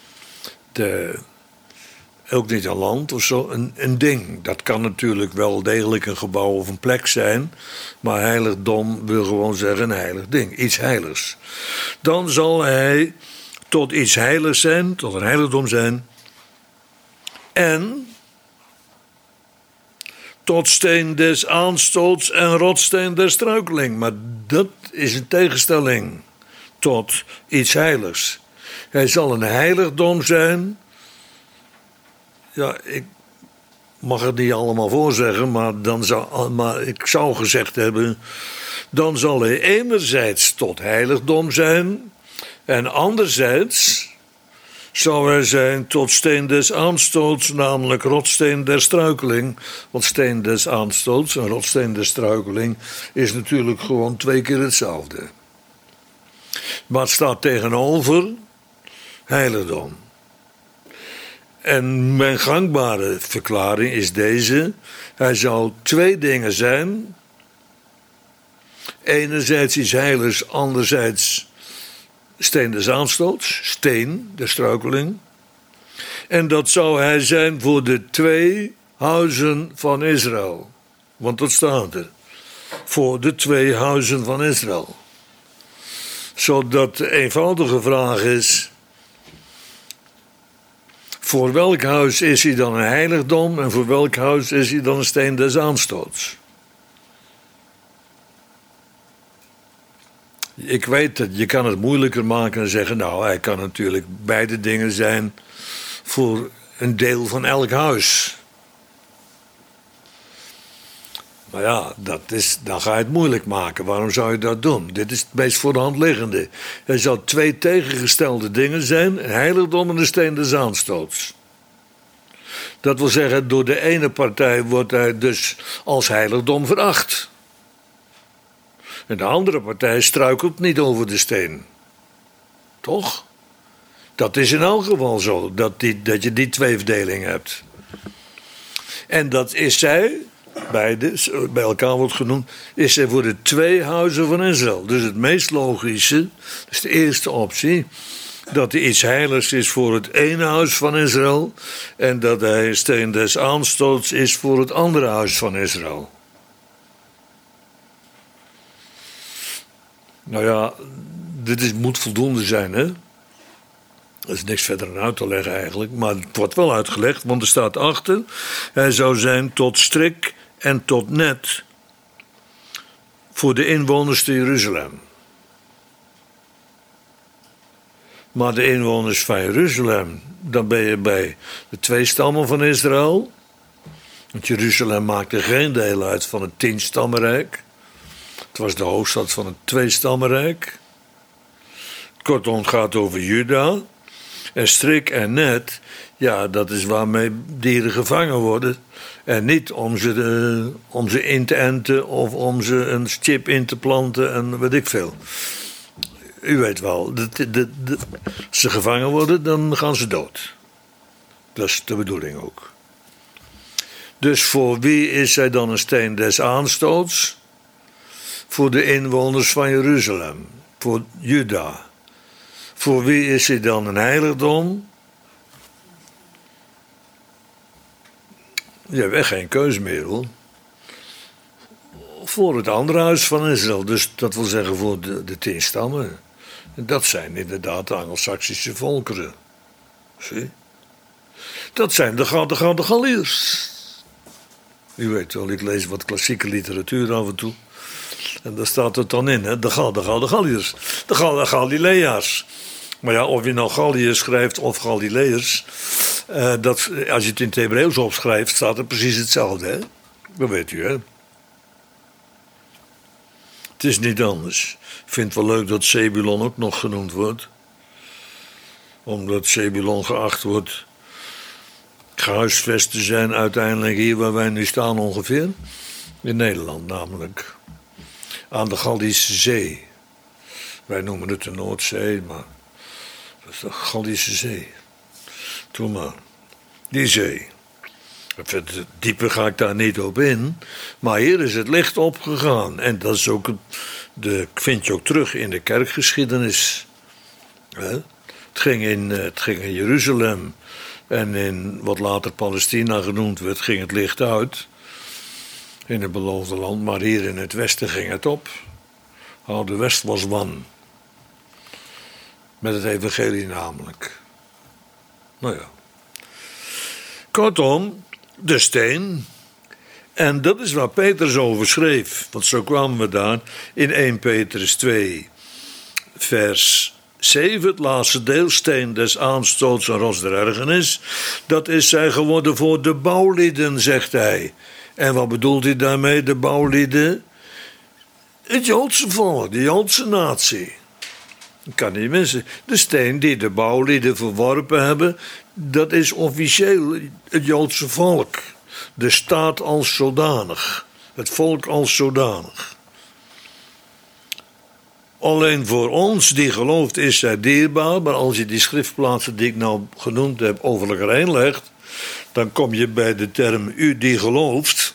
Ook niet een land of zo, een ding. Dat kan natuurlijk wel degelijk een gebouw of een plek zijn. Maar heiligdom wil gewoon zeggen een heilig ding. Iets heiligs. Dan zal hij tot iets heiligs zijn, tot een heiligdom zijn. En tot steen des aanstoots en rotsteen der struikeling. Maar dat is een tegenstelling tot iets heiligs. Hij zal een heiligdom zijn. Ja, ik mag het niet allemaal voorzeggen, maar ik zou gezegd hebben, dan zal hij enerzijds tot heiligdom zijn en anderzijds zou hij zijn tot steen des aanstoots, namelijk rotsteen der struikeling. Want steen des aanstoots en rotsteen der struikeling is natuurlijk gewoon 2 keer hetzelfde. Maar het staat tegenover heiligdom. En mijn gangbare verklaring is deze. Hij zal 2 dingen zijn. Enerzijds iets heiligs, anderzijds steen des aanstoots, steen, de struikeling. En dat zou hij zijn voor de 2 huizen van Israël. Want dat staat er. Voor de 2 huizen van Israël. Zodat de eenvoudige vraag is, voor welk huis is hij dan een heiligdom en voor welk huis is hij dan een steen des aanstoots? Ik weet dat je kan het moeilijker maken en zeggen, nou, hij kan natuurlijk beide dingen zijn voor een deel van elk huis. Maar ja, dan ga je het moeilijk maken. Waarom zou je dat doen? Dit is het meest voor de hand liggende. Er zou 2 tegengestelde dingen zijn, een heiligdom en een steen des aanstoots. Dat wil zeggen, door de ene partij wordt hij dus als heiligdom veracht. En de andere partij struikelt niet over de steen. Toch? Dat is in elk geval zo, dat je die tweeverdeling hebt. En dat is zij, beide, bij elkaar wordt genoemd, is zij voor de 2 huizen van Israël. Dus het meest logische, dat is de eerste optie, dat hij iets heiligs is voor het ene huis van Israël en dat hij steen des aanstoots is voor het andere huis van Israël. Nou ja, moet voldoende zijn, hè? Er is niks verder aan uit te leggen eigenlijk, maar het wordt wel uitgelegd, want er staat achter, hij zou zijn tot strik en tot net voor de inwoners te Jeruzalem. Maar de inwoners van Jeruzalem, dan ben je bij de 2 stammen van Israël. Want Jeruzalem maakte geen deel uit van het 10-stammenrijk. Het was de hoofdstad van het 2-stammenrijk. Kortom, het gaat over Juda. En strik en net, ja, dat is waarmee dieren gevangen worden. En niet om ze in te enten of om ze een chip in te planten en weet ik veel. U weet wel, als ze gevangen worden, dan gaan ze dood. Dat is de bedoeling ook. Dus voor wie is zij dan een steen des aanstoots? Voor de inwoners van Jeruzalem, voor Juda. Voor wie is hij dan een heiligdom? Je hebt echt geen keus meer, hoor. Voor het andere huis van Israël, dus dat wil zeggen voor de 10 stammen. En dat zijn inderdaad de Angelsaksische volkeren. Zie? Dat zijn de Galliërs. U weet wel, ik lees wat klassieke literatuur af en toe. En daar staat het dan in, hè? De Galliërs. De Galileërs. Maar ja, of je nou Galliërs schrijft of Galileërs, als je het in het Hebreeuws opschrijft, staat het precies hetzelfde, hè? Dat weet u, hè? Het is niet anders. Ik vind het wel leuk dat Zebulon ook nog genoemd wordt. Omdat Zebulon geacht wordt gehuisvest te zijn uiteindelijk hier waar wij nu staan ongeveer. In Nederland namelijk. Aan de Gallische Zee. Wij noemen het de Noordzee, maar Dat is de Gallische Zee. Toen maar. Die zee. Dieper ga ik daar niet op in. Maar hier is het licht opgegaan. En dat is ook vind je ook terug in de kerkgeschiedenis. Het ging in Jeruzalem. En in wat later Palestina genoemd werd, ging het licht uit. In het beloofde land. Maar hier in het westen ging het op. Oude West was wan. Met het evangelie namelijk. Nou ja. Kortom, de steen. En dat is waar Petrus over schreef. Want zo kwamen we daar in 1 Petrus 2, vers 7. Het laatste deel, steen des aanstoots en rots der ergernis. Dat is zij geworden voor de bouwlieden, zegt hij. En wat bedoelt hij daarmee, de bouwlieden? Het Joodse volk, de Joodse natie. Ik kan niet missen. De steen die de bouwlieden verworpen hebben, dat is officieel het Joodse volk. De staat als zodanig. Het volk als zodanig. Alleen voor ons die gelooft is zij dierbaar, maar als je die schriftplaatsen die ik nou genoemd heb over elkaar legt, dan kom je bij de term u die gelooft.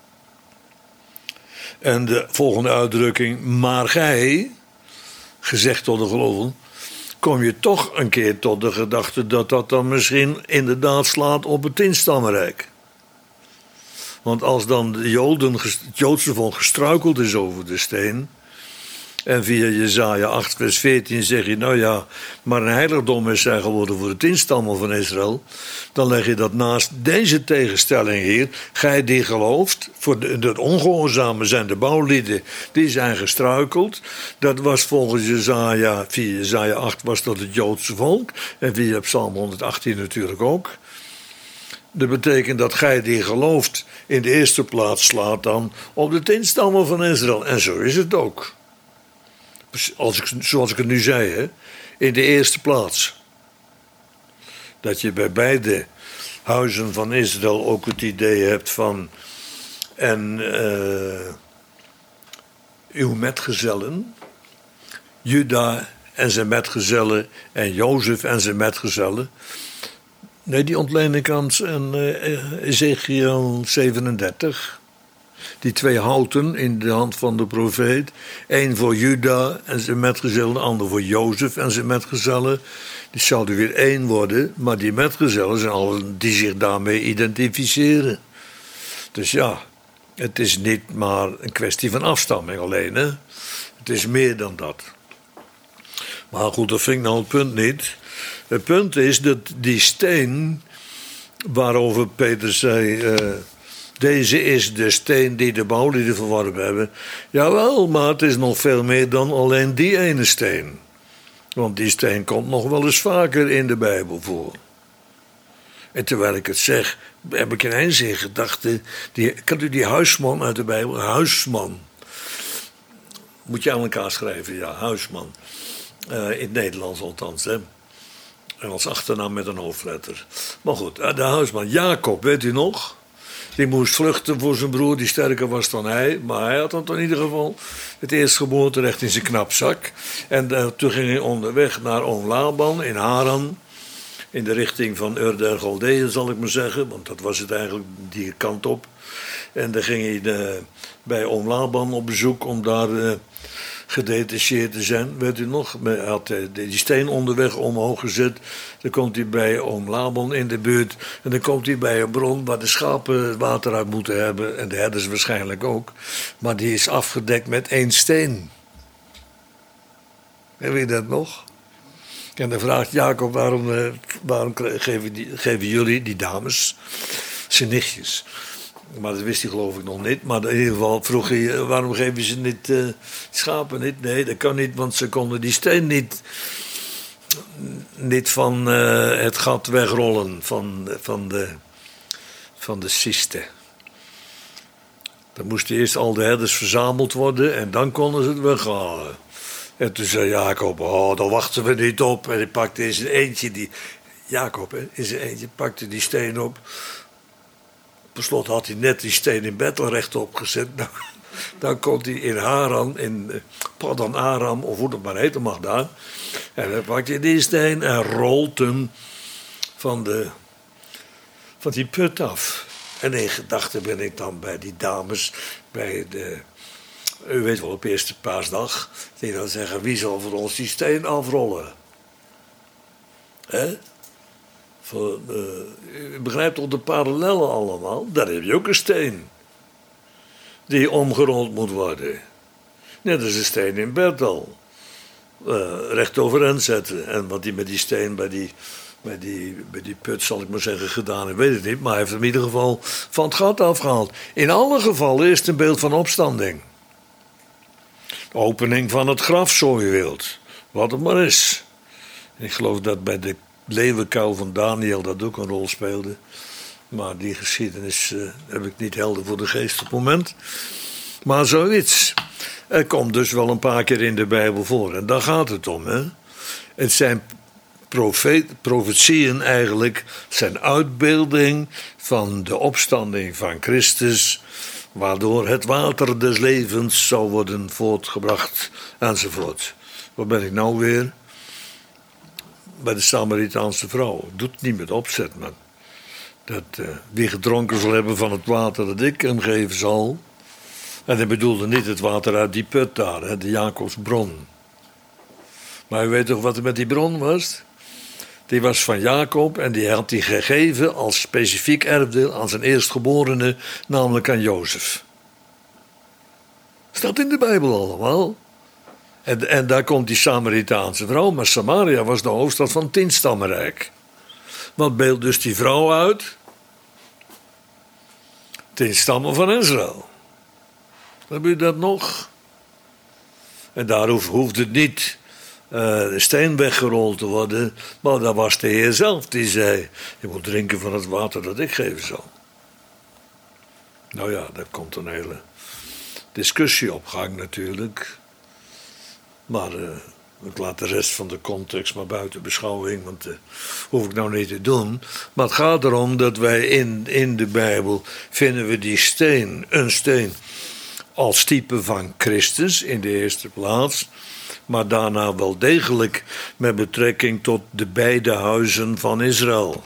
En de volgende uitdrukking, maar gij, gezegd tot de gelovigen, kom je toch een keer tot de gedachte dat dat dan misschien inderdaad slaat op het tienstammenrijk. Want als dan de Joden, het Joodse volk gestruikeld is over de steen, en via Jesaja 8 vers 14 zeg je, nou ja, maar een heiligdom is zij geworden voor de 10 stammen van Israël, dan leg je dat naast deze tegenstelling hier. Gij die gelooft, voor de ongehoorzamen zijn de bouwlieden, die zijn gestruikeld. Dat was volgens Jesaja, via Jesaja 8 was dat het Joodse volk, en via Psalm 118 natuurlijk ook. Dat betekent dat gij die gelooft in de eerste plaats slaat dan op de 10 stammen van Israël. En zo is het ook. Zoals ik het nu zei, hè? In de eerste plaats. Dat je bij beide huizen van Israël ook het idee hebt van, en uw metgezellen, Juda en zijn metgezellen en Jozef en zijn metgezellen. Nee, die ontleen ik aan Ezekiel 37. Die 2 houten in de hand van de profeet. 1 voor Juda en zijn metgezellen, de ander voor Jozef en zijn metgezellen. Die zouden weer 1 worden, maar die metgezellen zijn allen die zich daarmee identificeren. Dus ja, het is niet maar een kwestie van afstamming alleen, hè. Het is meer dan dat. Maar goed, dat vind ik nou het punt niet. Het punt is dat die steen, waarover Peter zei, deze is de steen die de bouwlieden verworpen hebben. Jawel, maar het is nog veel meer dan alleen die ene steen. Want die steen komt nog wel eens vaker in de Bijbel voor. En terwijl ik het zeg, heb ik ineens in gedachten, kent u die Huisman uit de Bijbel? Huisman. Moet je aan elkaar schrijven, ja, Huisman. In het Nederlands althans, hè. En als achternaam met een hoofdletter. Maar goed, de Huisman. Jacob, weet u nog? Die moest vluchten voor zijn broer, die sterker was dan hij. Maar hij had dan in ieder geval het eerstgeboorterecht in zijn knapzak. En toen ging hij onderweg naar oom Laban in Haran. In de richting van Ur der Galdeeën, zal ik maar zeggen. Want dat was het eigenlijk die kant op. En dan ging hij bij oom Laban op bezoek om daar gedetacheerd te zijn. Weet u nog? Hij had die steen onderweg omhoog gezet. Dan komt hij bij oom Laban in de buurt. En dan komt hij bij een bron waar de schapen water uit moeten hebben. En de herders waarschijnlijk ook. Maar die is afgedekt met 1 steen. Weet je dat nog? En dan vraagt Jacob, waarom geven jullie, die dames, zijn nichtjes? Maar dat wist hij geloof ik nog niet. Maar in ieder geval vroeg hij, waarom geven ze niet schapen niet? Nee, dat kan niet, want ze konden die steen niet van het gat wegrollen van de ciste. Dan moesten eerst al de herders verzameld worden en dan konden ze het weghalen. En toen zei Jacob, daar wachten we niet op. En hij pakte in zijn eentje pakte die steen op. Per slot had hij net die steen in Bethel rechtop gezet. Nou, Dan komt hij in Haran, in Paddan Aram, of hoe dat maar heten mag daar. En dan pakt hij die steen en rolt hem van die put af. En in gedachten ben ik dan bij die dames, u weet wel, op eerste paasdag, die dan zeggen, wie zal voor ons die steen afrollen? Hè? U begrijpt toch de parallellen allemaal? Daar heb je ook een steen die omgerold moet worden. Net als de steen in Bethel. Recht overeind zetten. En wat hij met die steen bij die put, zal ik maar zeggen, gedaan heeft, weet ik niet. Maar hij heeft hem in ieder geval van het gat afgehaald. In alle gevallen is het een beeld van opstanding. De opening van het graf, zo je wilt. Wat het maar is. Ik geloof dat bij de leeuwenkuil van Daniel dat ook een rol speelde. Maar die geschiedenis heb ik niet helder voor de geest op het moment. Maar zoiets. Er komt dus wel een paar keer in de Bijbel voor. En daar gaat het om. Hè? Het zijn profetieën eigenlijk. Zijn uitbeelding van de opstanding van Christus. Waardoor het water des levens zou worden voortgebracht. Enzovoort. Waar ben ik nou weer? Bij de Samaritaanse vrouw. Doet het niet met opzet, man. Wie gedronken zal hebben van het water dat ik hem geven zal. En hij bedoelde niet het water uit die put daar, hè, de Jacobsbron. Maar u weet toch wat er met die bron was? Die was van Jacob en die had hij gegeven als specifiek erfdeel aan zijn eerstgeborene, namelijk aan Jozef. Staat in de Bijbel allemaal. En daar komt die Samaritaanse vrouw, maar Samaria was de hoofdstad van het 10-stammenrijk. Wat beeldt dus die vrouw uit? 10 stammen van Israël. Heb je dat nog? En daar hoeft het niet de steen weggerold te worden, maar dat was de Heer zelf die zei: je moet drinken van het water dat ik geven zal. Nou ja, daar komt een hele discussie op gang natuurlijk. Maar ik laat de rest van de context maar buiten beschouwing, want dat hoef ik nou niet te doen. Maar het gaat erom dat wij in de Bijbel vinden we die steen, een steen, als type van Christus in de eerste plaats. Maar daarna wel degelijk met betrekking tot de beide huizen van Israël.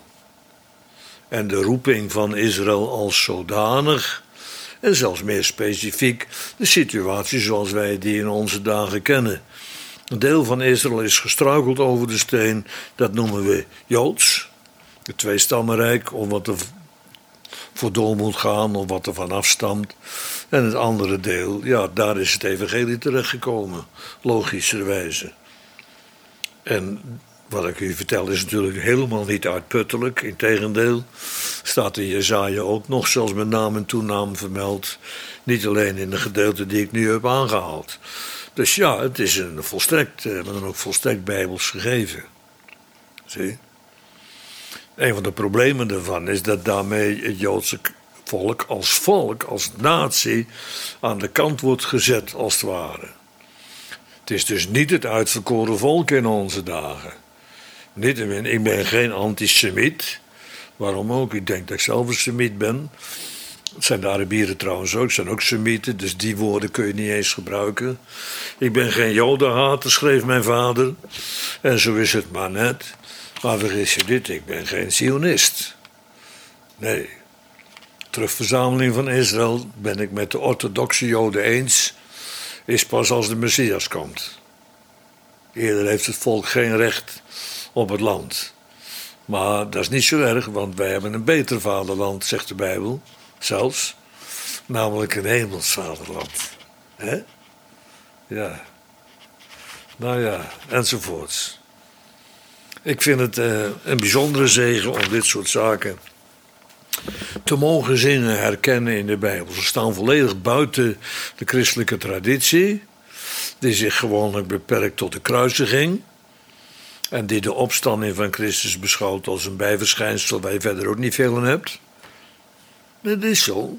En de roeping van Israël als zodanig. En zelfs meer specifiek de situatie zoals wij die in onze dagen kennen. Een deel van Israël is gestruikeld over de steen. Dat noemen we Joods. Het tweestammenrijk, of wat er voor door moet gaan, of wat er van afstamt. En het andere deel, ja, daar is het evangelie terechtgekomen. Logischerwijze. En wat ik u vertel is natuurlijk helemaal niet uitputtelijk. Integendeel, staat in Jesaja ook nog, zelfs met naam en toenaam vermeld. Niet alleen in de gedeelte die ik nu heb aangehaald. Dus ja, het is een volstrekt, maar dan ook volstrekt bijbels gegeven. Zie? Een van de problemen daarvan is dat daarmee het Joodse volk, als natie, aan de kant wordt gezet, als het ware. Het is dus niet het uitverkoren volk in onze dagen. Ik ben geen antisemiet. Waarom ook? Ik denk dat ik zelf een semiet ben. Het zijn de Arabieren trouwens ook, zijn ook semieten, dus die woorden kun je niet eens gebruiken. Ik ben geen jodenhater, schreef mijn vader. En zo is het maar net. Maar vergis je dit, ik ben geen Zionist. Nee. Terugverzameling van Israël ben ik met de orthodoxe Joden eens, is pas als de Messias komt. Eerder heeft het volk geen recht op het land. Maar dat is niet zo erg, want wij hebben een beter vaderland, zegt de Bijbel. Zelfs, namelijk een hemels vaderland. Hè? Ja. Nou ja, enzovoorts. Ik vind het een bijzondere zegen om dit soort zaken te mogen zien en herkennen in de Bijbel. Ze staan volledig buiten de christelijke traditie, die zich gewoonlijk beperkt tot de kruisiging en die de opstanding van Christus beschouwt als een bijverschijnsel waar je verder ook niet veel aan hebt. Dat is zo.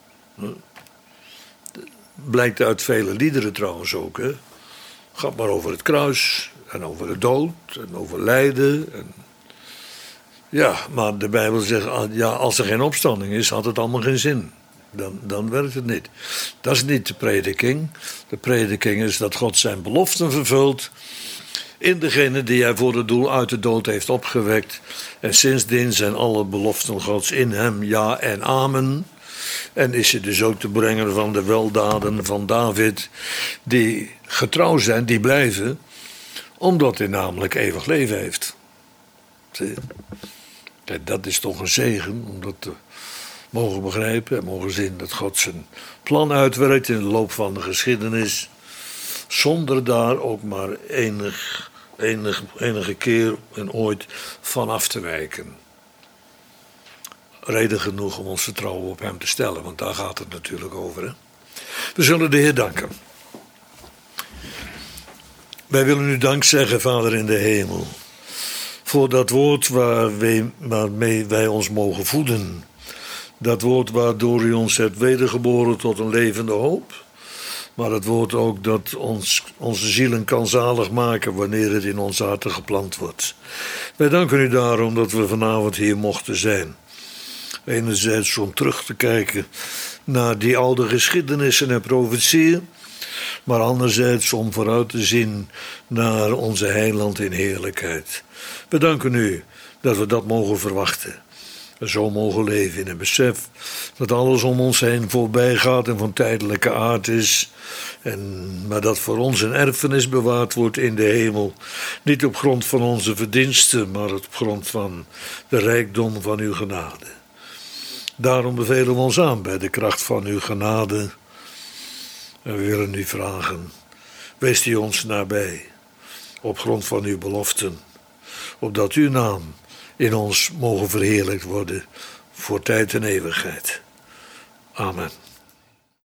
Blijkt uit vele liederen trouwens ook. Hè. Gaat maar over het kruis en over de dood en over lijden. Ja, maar de Bijbel zegt, ja, als er geen opstanding is, had het allemaal geen zin. Dan werkt het niet. Dat is niet de prediking. De prediking is dat God zijn beloften vervult in degene die hij voor het doel uit de dood heeft opgewekt. En sindsdien zijn alle beloften Gods in hem ja en amen. En is hij dus ook de brenger van de weldaden van David, die getrouw zijn, die blijven, omdat hij namelijk eeuwig leven heeft. Zie je? Kijk, dat is toch een zegen, om dat te mogen begrijpen en mogen zien dat God zijn plan uitwerkt in de loop van de geschiedenis, zonder daar ook maar enige keer en ooit van af te wijken. Reden genoeg om ons vertrouwen op hem te stellen, want daar gaat het natuurlijk over. Hè? We zullen de Heer danken. Wij willen u dank zeggen, Vader in de hemel, voor dat woord waarmee wij ons mogen voeden. Dat woord waardoor u ons hebt wedergeboren tot een levende hoop. Maar het woord ook dat onze zielen kan zalig maken wanneer het in ons harten geplant wordt. Wij danken u daarom dat we vanavond hier mochten zijn. Enerzijds om terug te kijken naar die oude geschiedenissen en profetieën, maar anderzijds om vooruit te zien naar onze heiland in heerlijkheid. We danken u dat we dat mogen verwachten. We zo mogen leven in het besef dat alles om ons heen voorbij gaat en van tijdelijke aard is. Maar dat voor ons een erfenis bewaard wordt in de hemel. Niet op grond van onze verdiensten, maar op grond van de rijkdom van uw genade. Daarom bevelen we ons aan bij de kracht van uw genade. En we willen u vragen, wees die ons nabij, op grond van uw beloften, opdat uw naam in ons mogen verheerlijkt worden voor tijd en eeuwigheid. Amen.